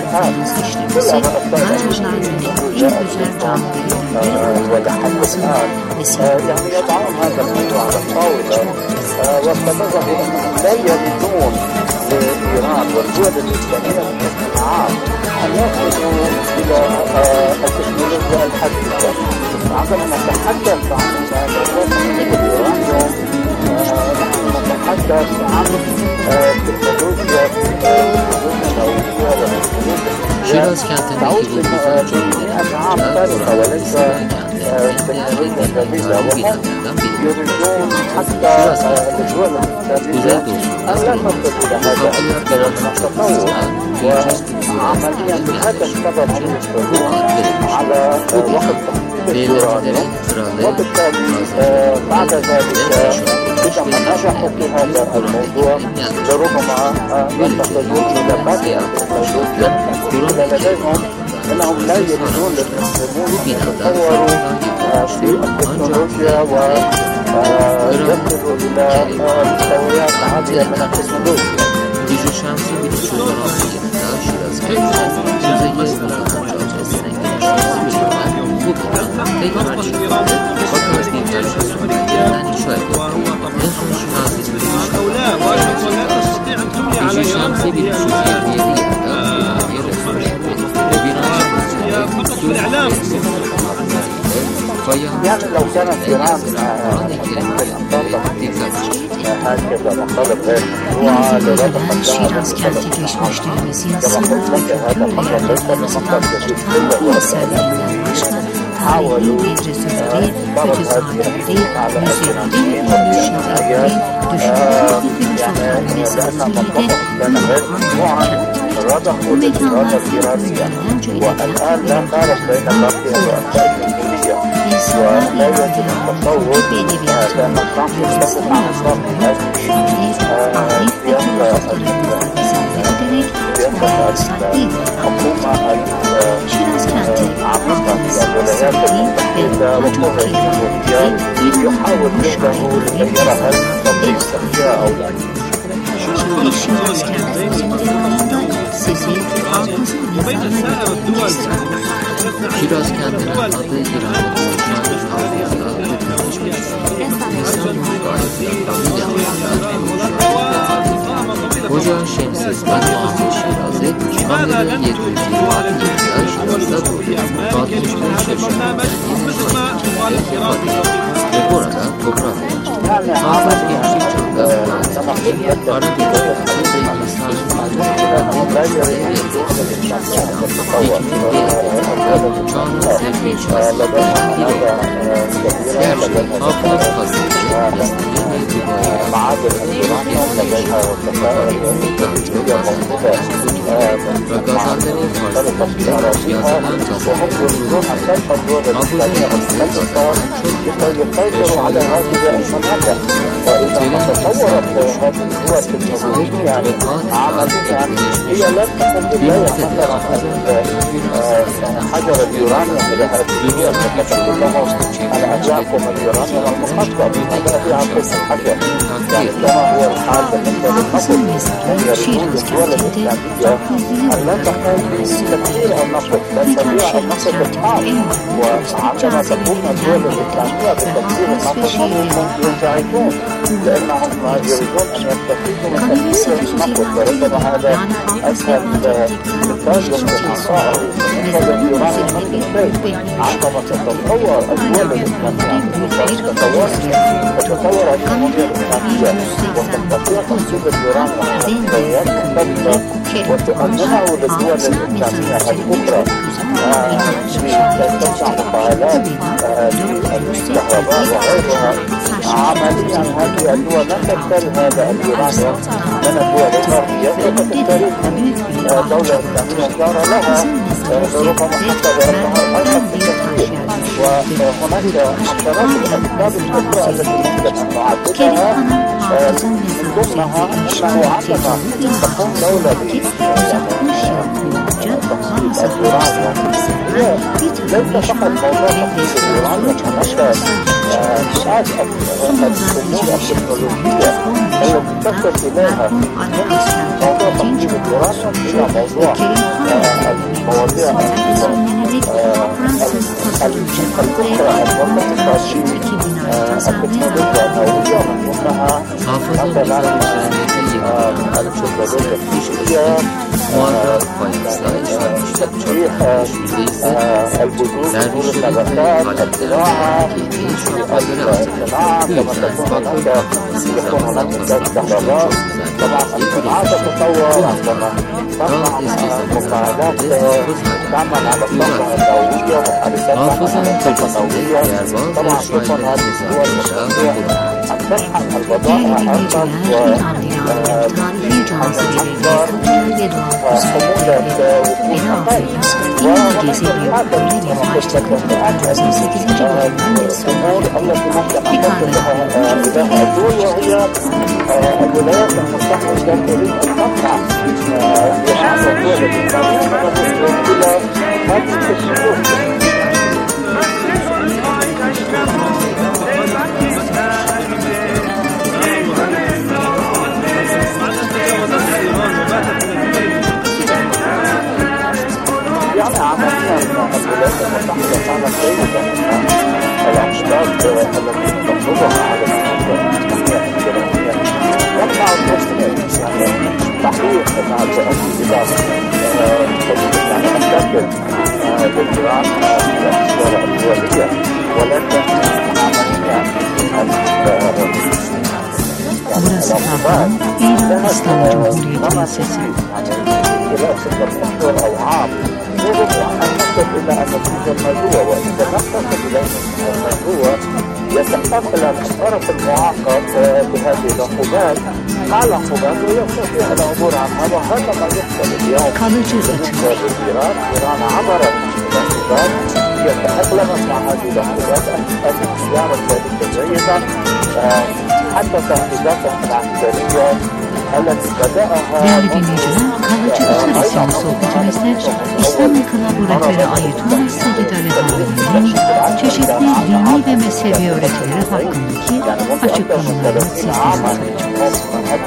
Speaker 12: ولحد الآن يعني يضعون هذا الموضوع على الطاولة واستمروا أنهم لا يريدون لإيران والدول الإسلامية بشكل عام أن يصلوا إلى التكنولوجيا الحديثة. عندما نتحدث عن اليورانيوم نحن نتحدث عن تكنولوجيا
Speaker 3: شیراز کانتن میتوان جمعیت جاد وليس تكنولوجيا جديدة وهم يريدون حتى الدول الإسلامية أن لا تصل إلى هذا التطور وعمليا هذا السبب من الحصول على وقت اليورانيوم وبالتالي بعد ذلك إذا ما نجحوا في هذا الموضوع لربما ينتقلون إلى باقي التكنولوجيا لديهم أنهم لا يريدون للمسلمون أن يتطوروا في التكنولوجيا ويصلوا إلى مستويات عالية من التكنولوجيا. يعني لو كانت إيران هكذا مطالب غير مشروعة لربط
Speaker 5: شیراز gerçekleşmiştir ve siyasi muhalefet حاولوا إدرس الريف وتسعى الريف يسير الريف
Speaker 12: يعني لأن المطلق كان غير مجموعة رضخوا للإرادة الإيرانية والآن لا فارق بين الباقية والجمهورية ولا يجب التصور لأن الشعب يتفق عن الصرف هذه الحكومة العامة في الولايات المتحدة وكوريا الجنوبية يحاول جهده لغيرها لتطبيق سرية أو لا.
Speaker 3: شیراز کندن آده ایران Hoca Şemsiz Batmanlı Şiraz'ı Mahmed'e yetmişti Fatih'e Şiraz'da doğdu. Fatih'ten şaşırdı. Ve burada toprak Fatih gençlik çağda Arabika'da Halize İnsan Canlı sevgi çağda Gerçi hafız kazanıcı
Speaker 12: معادن اليورانيوم لديها وكفاءة تكنولوجية موجودة مختلفة في أراضيها وهم يريدون أن تلقى الدول الإسلامية المختلفة يسيطروا على هذه المناطق وإذا ما تطورت هذه الدول التكنولوجية عمليا هي لا تكون بداية مثلا حجر اليورانيوم إلى هذه المتكلمة أنا أجاكم اليورانيوم المخطط هذا هي عقص الحجر يعني كما هو الحال بالنسبة للنفط يريدون الدول الإسلامية أن لا تقوم بتكثير النفط بل تبيع النفط الخام وعندما تقوم الدول الإسلامية بتكثير النفط هم ينزعجون لأنهم يريدون أن يستفيدوا من تكثير النفط وربما هذا أسهل مثال يمكن إعطائه بالنسبة لليورانيوم نفس الشيء عندما تتطور الدول الإسلامية تتطور تتطور الجمهورية الإسلامية وتستطيع تنسيب اليورانيوم المحتويات مختلفة وتقدمه للدول الإسلامية الأخرى لتصنع مفاعلات للكهرباء وغيرها عمليا هذه الدول لن تشتري هذا اليورانيوم من الدول الغربية وتشتري من دولة إسلامية جارة لها ربما حتى بأنها أيضا في التسويق وهناك عشرات الأسباب الأخرى التي يمكن أن نعددها من ضمنها أنه عندما تقوم دولة بتخصيص اليورانيوم ليس فقط موضوع تخصيص اليورانيوم، هناك مئات الأمور التكنولوجية التي تصل إليها من موضوع تخصيص اليورانيوم إلى موضوع المواضيع الأخرى المرتبطة بالتكنولوجيا النووية من ضمنها مثلا التكنولوجيا الفيزيائية تشريح البذور بذور النباتات الزراعة الصناعة كما تكون هناك يكون هناك إنتاج كهرباء. طبعا الصناعة تتطور عندما تصنع مساعدات تعمل على الطاقة النووية ومحركات على الطاقة النووية. طبعا يكون هذه الدول المستطيع أن تشحن البضائع أكثر الولايات المتحدة تريد أن تمنع إيران والدول الإسلامية إلى هذه الشروط. يعني عمليا الولايات المتحدة كانت سيدة الأنشطات التي تطلبها على الإسلامية الإيرانية يمنع المسلمين يعني تحقيق أنها تؤدي إلى يعني مشاكل للإيران في الصورة الدولية، ولكن عمليا
Speaker 5: Burası Tahran, İran İslam Cumhuriyeti Lisesi.
Speaker 12: خلال ستة أشهر أو عام يجب أن نصل إلى النتيجة المرجوة، وإذا لم تصل إلى النتيجة المرجوة يتحمل الطرف المعاقب بهذه العقوبات مع العقوبات ويستطيع العبور عنها، وهذا ما يحصل اليوم بالنسبة لإيران. إيران عبرت العقوبات، هي تأقلمت مع هذه العقوبات، هذه السيارة الثالثة جيدة حتى تهديداتها العسكرية التي بدأها.
Speaker 5: Değerli dinleyiciler, Kalıcı Ulusal İslam sohbetimizde İslam İnkılabı Rehberi Ayetullah Said Ali Hamene'nin çeşitli dini ve mezhebi öğretileri hakkındaki açıklamalarını sizlere sunacağız.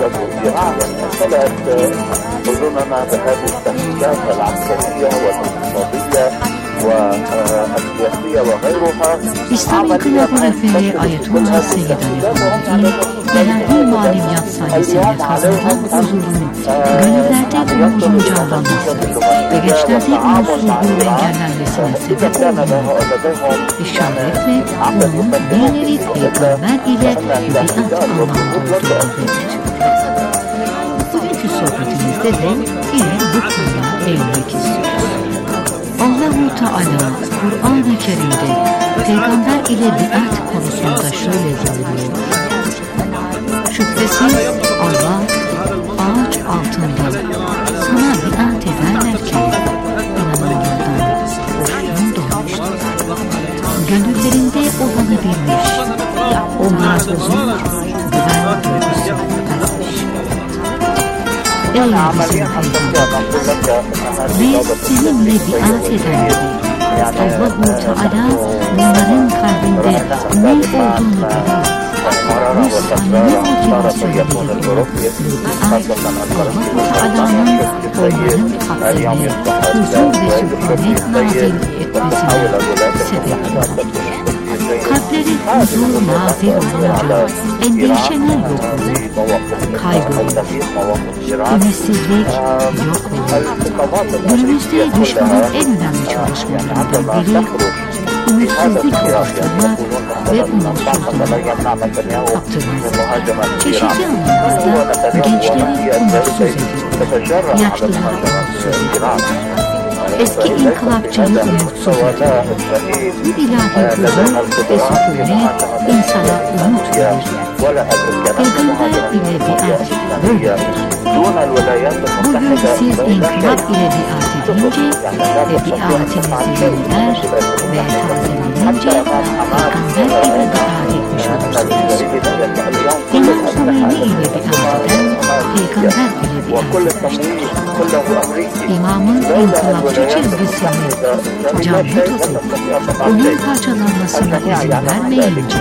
Speaker 12: حضورنا بهذه التهديدات العسكرية والاقتصادية والسياسية وغيرها.
Speaker 5: İslam İnkılabı Rehberi Ayetullah Said Ali Hamene'nin ilahi maneviyat sayesinde kazanılan huzurun gönüllerde umudun canlanması ve gençlerde umutsuzluğun engellenmesine sebep oluyor. İşaretle onun bir nevi peygamber ile biat anlamda olduğunu belirtiyor. Bugünkü sohbetimizde de yine bu konuya değinmek istiyoruz. Allah-u Teala Kur'an-ı Kerim'de peygamber ile biat konusunda şöyle buyuruyor. Şüphesiz Allah ağaç altında sana biat ederlerken inananlardan hoşnut olmuştur. Gönüllerinde olanı bilmiş, onlara huzur, güven duygusu vermiş. Ey bizim peygamber, ve seninle biat edenleri Allah-u Teala onların kalbinde ne olduğunu bilir. Bu samimi olduğunu söylediği biat, Allah-u Teala'nın onların kalplerine huzur ve sükunet nazil etmesine sebep olur. Kalpleri huzur nazil olunca endişeler yok olur, kaygı olur, ümitsizlik yok olur. Günümüzde düşmanın en önemli çalışmalarından biri ümitsizlik oluşturmak ve umutsuzluğu kaptırmak. Çeşitli anlamlarda gençleri umutsuz ediyor, yaşlıları umutsuz ediyor. Eski inkılapçılığı umutsuz ediyor. Bu ilahi huzur ve sükunet insana umut verir. Peygamber ile biat böyledir. Bugün siz inkılap ile biat edince ve biatinizi yeniler ve tazelenince peygamber ile biat etmiş olursunuz. İmam Hümeyni ile biat eden peygamber ile biat etmiştir. İmamın inkılapçı çizgisini canlı tutup onun parçalanmasına izin vermeyince,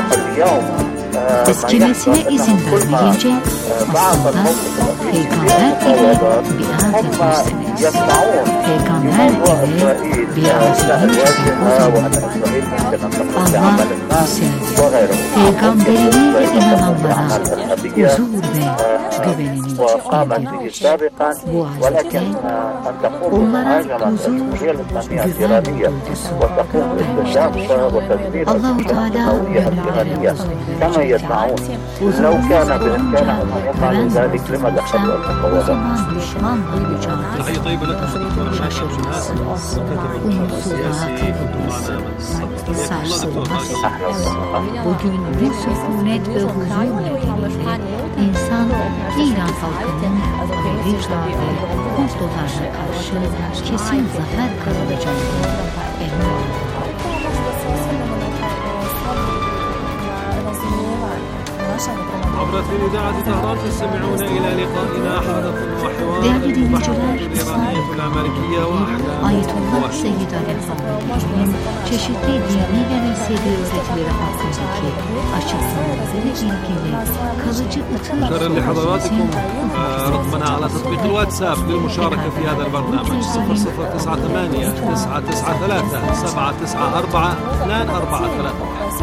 Speaker 5: eskimesine izin vermeyince aslında peygamber ile biat etmişsiniz. Peygamber ile biat edince o zaman Allah sevdi. Peygamberine inananlara huzur ve güvenini bildirir. Bu ayette onlara huzur, güven duygusu vermiştir. Allah-u Teala gönüllere huzur verecektir. Huzur olunca güven duyulacak. O zaman düşmanla mücadele şaşırmazsınız. Umutsuzluğa kapılmazsınız. Sarsılmazsınız. Bugün bu sükunet ve huzur nedeniyle insan İran halkının Amerika ve komplolarına karşı kesin zafer kazanacağını emin. Değerli dinleyiciler, Ayetullah Seyyid Ali Khamenei'nin çeşitli dini ve mezhebi öğretileri hakkındaki açıklamaları ve ilgili kalıcı ıtır
Speaker 9: لحضراتكم رقمنا على تطبيق الواتساب للمشاركة في هذا البرنامج صفر صفر تسعة ثمانية تسعة تسعة ثلاثة سبعة تسعة أربعة اثنان أربعة ثلاثة.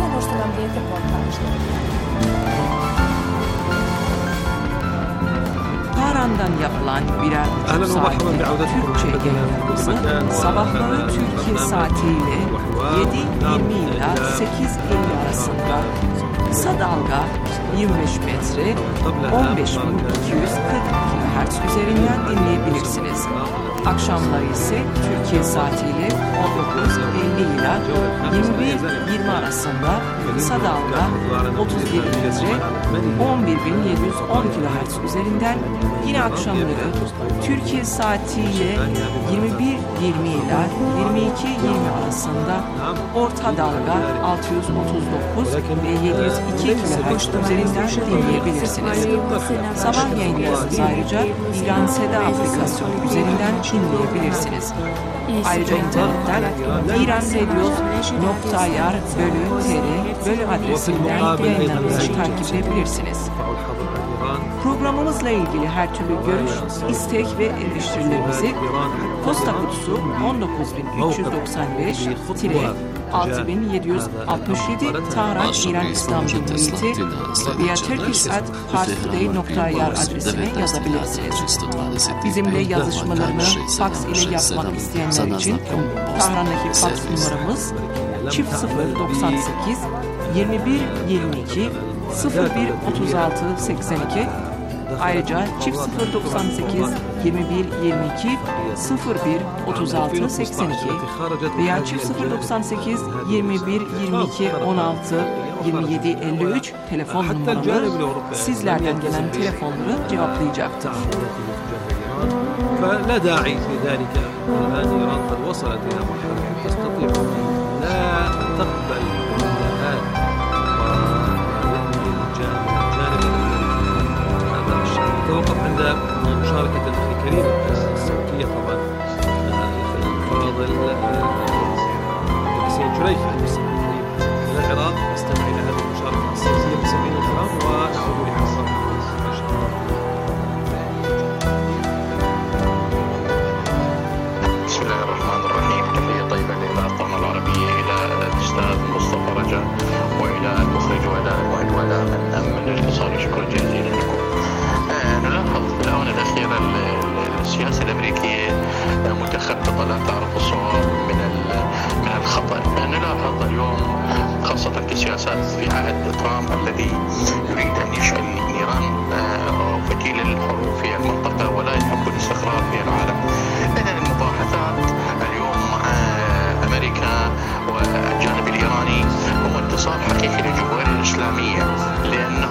Speaker 13: Tahran'dan yapılan birer buçuk saatlik Türkçe yayınımızı sabahları Türkiye saatiyle yedi yirmi ile sekiz elli arasında kısa dalga yirmi beş metre on beş bin iki yüz kırk kilohertz üzerinden dinleyebilirsiniz. Akşamları ise Türkiye saatiyle on dokuz elli ile yirmi bir yirmi arasında kısa dalga otuz bir metre on bir bin yedi yüz on kilohertz üzerinden yine akşamları Türkiye saatiyle yirmi bir yirmi ile yirmi iki yirmi arasında orta dalga altı yüz otuz dokuz ve yedi yüz iki kilohertz üzerinden dinleyebilirsiniz. Sabah yayınlarımız ayrıca İran Seda aplikasyonu üzerinden dinleyebilirsiniz. Ayrıca internetten iranradio nokta yar bölü tr bölü adresinden yayınlarımızı takip edebilirsiniz. Programımızla ilgili her türlü görüş, istek ve eleştirilerinizi posta kutusu on dokuz bin üç yüz doksan beş altı bin yedi yüz altmış yedi Tahran İran İslam Cumhuriyeti veya turkish at parttoday nokta yar adresine yazabilirsiniz. Bizimle yazışmalarını fax ile yapmak isteyenler için Tahran'daki fax numaramız çift sıfır doksan sekiz yirmi bir yirmi iki sıfır bir otuz altı seksen iki. Ayrıca çift sıfır doksan sekiz yirmi bir yirmi iki sıfır bir otuz altı seksen iki veya çift sıfır doksan sekiz yirmi bir yirmi iki on altı yirmi yedi elli üç telefon numaraları sizlerden gelen telefonları cevaplayacaktır.
Speaker 9: فلا داعي لذلك. الآن إيران قد وصلت إلى مرحلة تستطيع لا تقبل الانتهاك توقف عند مشاركة الأخ الكريم الصوتية طبعا الفاضل حسين جريفة من العراق نستمع إلى هذه المشاركة الصوتية بسبيل الكرام ونعود لحضراتكم.
Speaker 14: بسم الله الرحمن الرحيم. تحية طيبة إلى القناة العربية، إلى الأستاذ مصطفى رجاء وإلى المخرج وإلى المعد وإلى من أمن الاتصال. شكرا جزيلا لكم. نلاحظ في الآونة الأخيرة السياسة الأمريكية متخبطة لا تعرف الصواب من من الخطأ. نلاحظ اليوم خاصة في سياسات في عهد ترامب الذي يريد أن يشعل نيران فتيل الحروب في المنطقة ولا يحب الاستقرار في العالم. إذن المباحثات اليوم مع أمريكا والجانب الإيراني هو انتصار حقيقي للجمهورية الإسلامية، لأن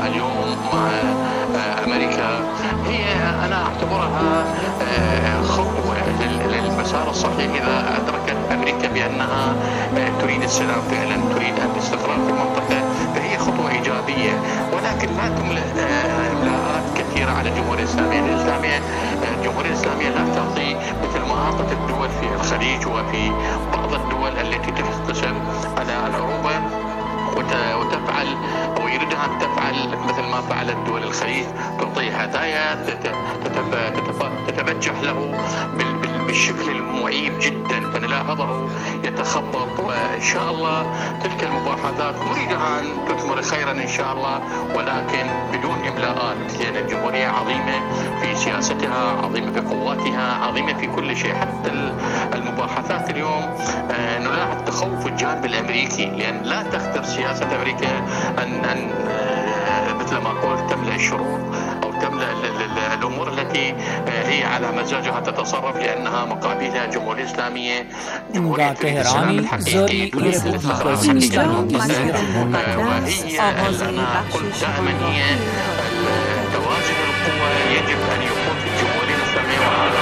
Speaker 14: اليوم مع أمريكا هي أنا أعتبرها خطوة للمسار الصحيح إذا أدركت أمريكا بأنها تريد السلام فعلا، تريد الاستقرار في المنطقة، فهي خطوة إيجابية، ولكن لا تملأ إملاءات كثيرة على الجمهورية الإسلامية. الإسلامية الجمهورية الإسلامية لا تعطي مثل ما أعطت الدول في الخليج وفي بعض الدول التي تحتسب على العروبة وتفعل أو يريدها أن تفعل مثل ما فعلت دول الخليج، تعطي هدايا تتبجح له بالشكل المعيب جدا، فنلاحظه يتخبط. وإن شاء الله تلك المباحثات نريدها أن تثمر خيرا إن شاء الله، ولكن بدون إملاءات، لأن الجمهورية عظيمة في سياستها، عظيمة في قواتها، عظيمة في كل شيء. حتى المباحثات اليوم نلاحظ تخوف الجانب الأمريكي، لأن لا تقدر سياسة أمريكا أن أن مثل ما قلت تملأ الشروط أو تملأ الأمور التي هي على مزاجها تتصرف، لأنها مقابلها جمهورية إسلامية، جمهورية الإسلام الحقيقي، وهي أنا قلت دائما هي توازن القوى يجب أن يكون في الجمهورية الإسلامية، وهذا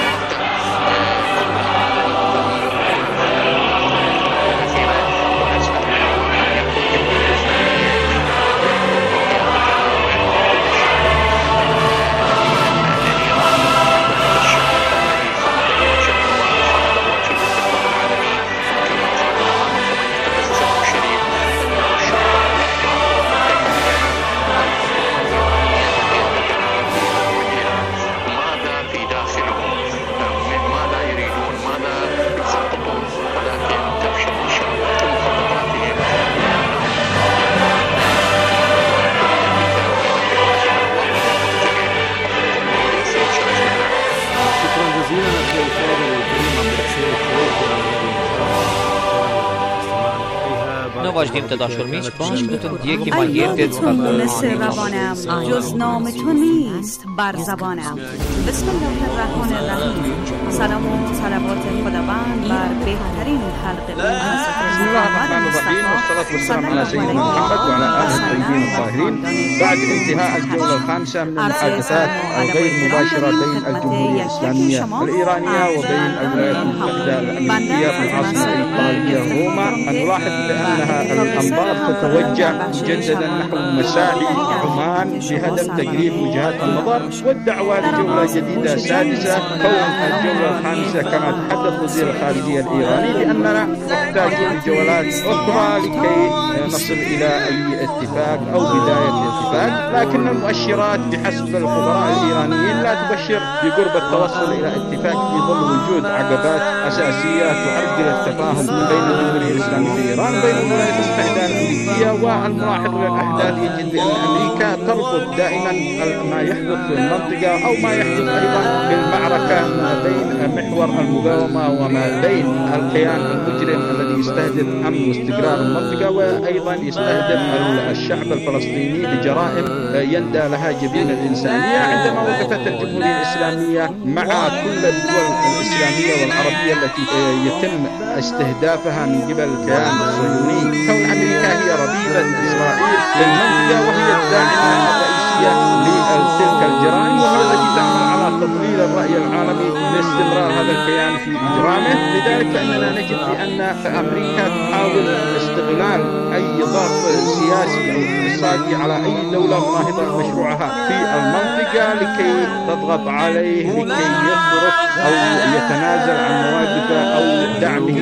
Speaker 15: واجدیم تداشرمیش باش بتون دیگه ماهیت
Speaker 4: تو مونس روانم جز نام تو نیست بر زبانم. بسم الله الرحمن الرحیم. سلام و صلوات خداوند بر بهترین خلق
Speaker 16: بسم الله الرحمن الرحيم، والصلاة والسلام على سيدنا محمد وعلى آله الطيبين الطاهرين. بعد انتهاء الجولة الخامسة من المحادثات الغير مباشرة بين الجمهورية الإسلامية الإيرانية وبين الولايات المتحدة الأمريكية في العاصمة الإيطالية روما، نلاحظ بأنها الأنظار تتوجه مجددا نحو مساعي عمان بهدف تقريب وجهات النظر والدعوة لجولة جديدة سادسة كون الجولة الخامسة كما تحدث وزير الخارجية الإيراني لأننا نحتاج لجولات أخرى لكي نصل إلى أي اتفاق أو بداية اتفاق، لكن المؤشرات بحسب الخبراء الإيرانيين لا تبشر بقرب التوصل إلى اتفاق في ظل وجود عقبات أساسية تعرقل التفاهم بين الجمهورية الإسلامية في إيران وبين الولايات المتحدة الأمريكية. والملاحظ للأحداث يجد بأن أمريكا ترفض دائما ما يحدث في المنطقة أو ما يحدث أيضا في المعركة ما بين محور المقاومة وما بين الكيان المجرم الذي يستهدف أمن واستقرار المنطقة وأيضا يستهدف الشعب الفلسطيني بجرائم يندى لها جبين الإنسانية. عندما وقفت الجمهورية الإسلامية مع كل الدول الإسلامية والعربية التي يتم استهدافها من قبل الكيان الصهيوني، كون أمريكا هي ربيبة إسرائيل للمنطقة وهي الداعمة الرئيسية لتلك الجرائم وهي التي تعمل على تضليل الرأي العالمي لاستمرار هذا الكيان في إجرامه. لذلك فإننا نجد بأن أمريكا تحاول استغلال أي ضغط سياسي أو اقتصادي على أي دولة مناهضة لمشروعها في المنطقة لكي تضغط عليه لكي يترك أو يتنازل عن مواقفه أو دعمه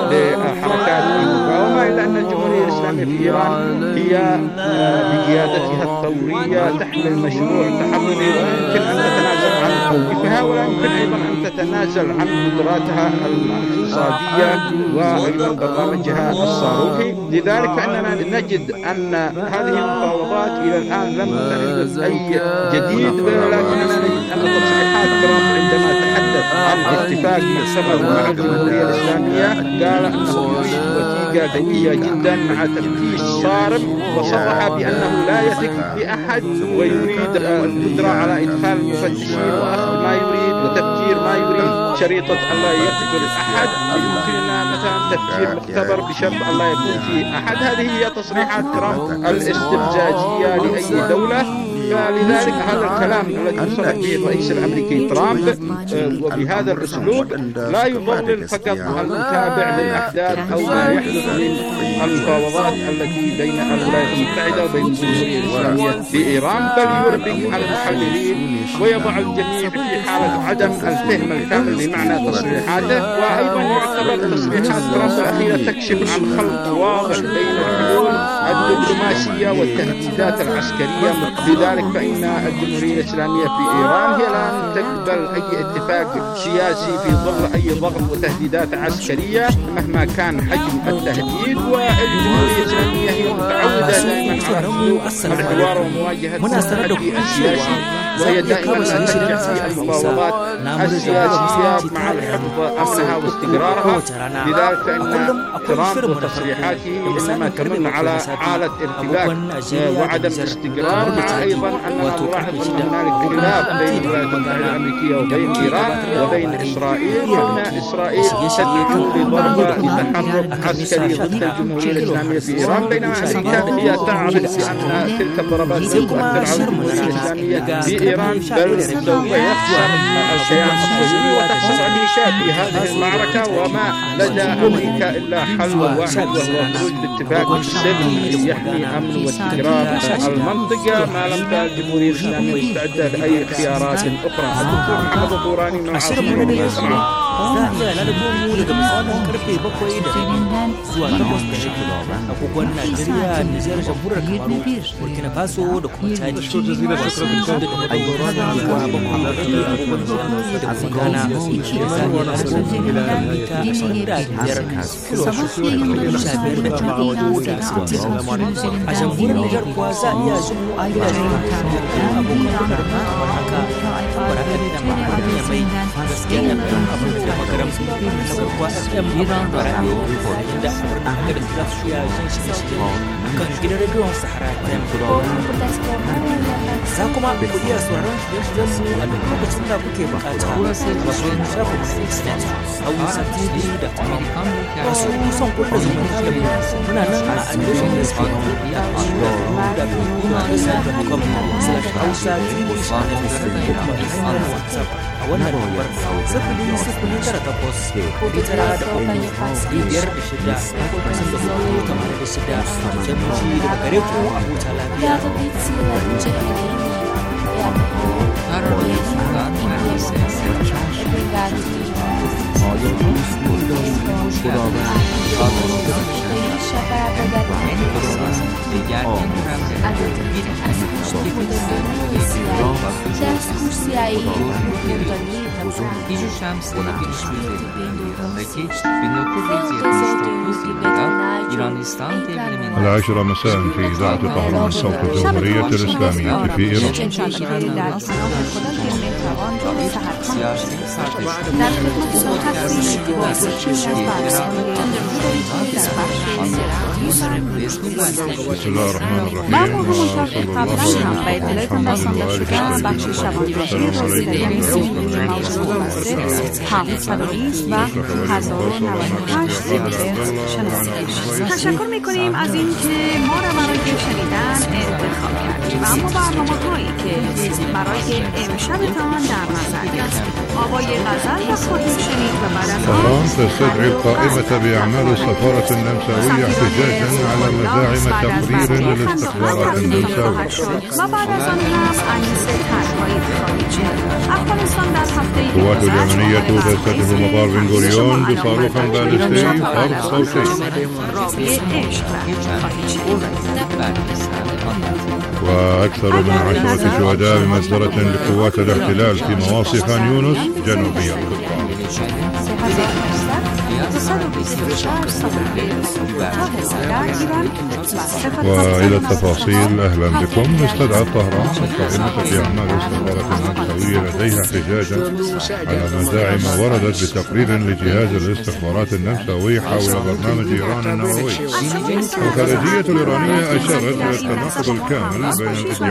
Speaker 16: لحركات المقاومة، إلا أن الجمهورية الإسلامية في إيران هي بقيادتها الثورية تحمل مشروع تحرري ويمكن أن تتنازل عن موقفها ولا يمكن أيضا أن تتنازل عن قدراتها الاقتصادية وأيضا برنامجها الصاروخي. لذلك فإننا نجد أن هذه المفاوضات إلى الآن لم تحدث أي جديد، ولكننا نجد أن تصريحات ترامب عندما تحدث عن اتفاق محتمل مع الجمهورية الإسلامية قال أنه يريد وثيقة ذكية جدا مع تفتيش صارم، وصرح بأنه لا يثق بأحد ويريد القدرة على إدخال المفتشين وأخذ ما يريد وتفجير ما ما يريد شريطة ألا يقتل أحد يمكننا مثلا تفجير مختبر بشرط ألا يكون فيه أحد. هذه هي تصريحات ترامب الاستفزازية لأي دولة. فلذلك هذا الكلام الذي يصرح به الرئيس الأمريكي ترامب وبهذا الأسلوب لا يضلل فقط المتابع للأحداث أو ما يحدث من المفاوضات التي بين الولايات المتحدة وبين الجمهورية الإسلامية في إيران، بل يربك المحللين ويضع الجميع في حالة عدم الفهم الكامل لمعنى تصريحاته. وأيضا يعتبر تصريحات ترامب الأخيرة تكشف عن خلط واضح بين الحلول الدبلوماسية والتهديدات العسكرية. لذلك فإن الجمهورية الإسلامية في إيران هي لا تقبل أي اتفاق سياسي في ظل أي ضغط وتهديدات عسكرية مهما كان حجم التهديد. والجمهورية الإسلامية هي متعودة دائما على الحوار ومواجهة التحدي السياسي، وهي دائما ترجع في المفاوضات السياسية مع الحفظ أمنها واستقرارها. لذلك فإن ترامب وتصريحاته إنما تمن على حالة ارتباك وعدم استقرار، مع أيضا أننا نلاحظ أن هنالك خلاف بين الولايات المتحدة الأمريكية وبين إيران وبين إسرائيل، وأن إسرائيل تدعو لضربة تحرك عسكري ضد الجمهورية الإسلامية في إيران، بينما أمريكا هي تعرف بأن تلك الضربات لا تؤثر على الجمهورية الإسلامية في إيران، بل سوف يخسر الكيان الصهيوني وتخسر أمريكا في هذه المعركة. وما لدى أمريكا إلا حل واحد وهو خروج باتفاق سلمي يحمي أمن واستقرار المنطقة ما لم تكن الجمهورية الإسلامية مستعدة لأي خيارات أخرى. الدكتور محمد الدوراني من عاصمة
Speaker 17: Zambia na da gomu daga misalin karfe bakwai da rabi zuwa takwas da rabi agogon Najeriya, Nijar, Jamhuriyar Kamaru, Burkina Faso da kuma Chad. Wasu da kuma da zuwa bakwai da rabi agogon Jamhuriyar da kuma Ghana. Zambia na da gomu da mita ashirin da biyar kilo ashirin da sha biyar da ɗigo da sittin. A Jamhuriyar Nijar kuwa za a iya jin mu a gidajen abokan da kamar haka fara da ma'adar mai gaskiya da abin da makaram na kuwa F M Iran Radio da Amurka da za su iya jin shi kan gidan rediyon Sahara F M. Za kuma ku iya sauraron shirye-shiryen mu a duk lokacin da kuke bukata a wajen shafin Facebook a Wisa T V da kuma wasu son kuɗa zumunta da mu muna nan a adireshin Facebook a da kuma facebook.com slash hausa tv channel da kuma hanyar WhatsApp a wannan lambar sifili sifili tara takwas tara da uku biyar da shida kusan da hudu tamanin da shida sai mu ci daga gare ku a huta lafiya.
Speaker 3: آیا دوست دارید خداوند
Speaker 2: العاشرة مساء في إذاعة طهران صوت الجمهورية الإسلامية في إيران. بسم الله الرحمن الرحیم.
Speaker 18: تشکر میکنیم از اینکه ما را برای شنیدن انتخاب کردیم. اما برنامه‌هایی که برای امشبتان در نظر گرفتیم آوای غزل و خودی شنید و بعد از
Speaker 2: طهران تستدعي القائمة بأعمال السفارة النمساوية احتجاجا على مزاعم تقرير للاستخبارات النمساوية. القوات اليمنية تستهدف مطار بن غوريون بصاروخ باليستي فرد صوتي. وأكثر من عشرة شهداء بمجزرة لقوات الاحتلال في مواصي خان يونس جنوبي القطاع. وإلى التفاصيل أهلا بكم. استدعى طهران القائمة في أعمال السفارة النمساوية لديها احتجاجا على مزاعم وردت بتقرير لجهاز الاستخبارات النمساوي حول برنامج إيران النووي. الخارجية الإيرانية أشارت إلى التناقض الكامل بين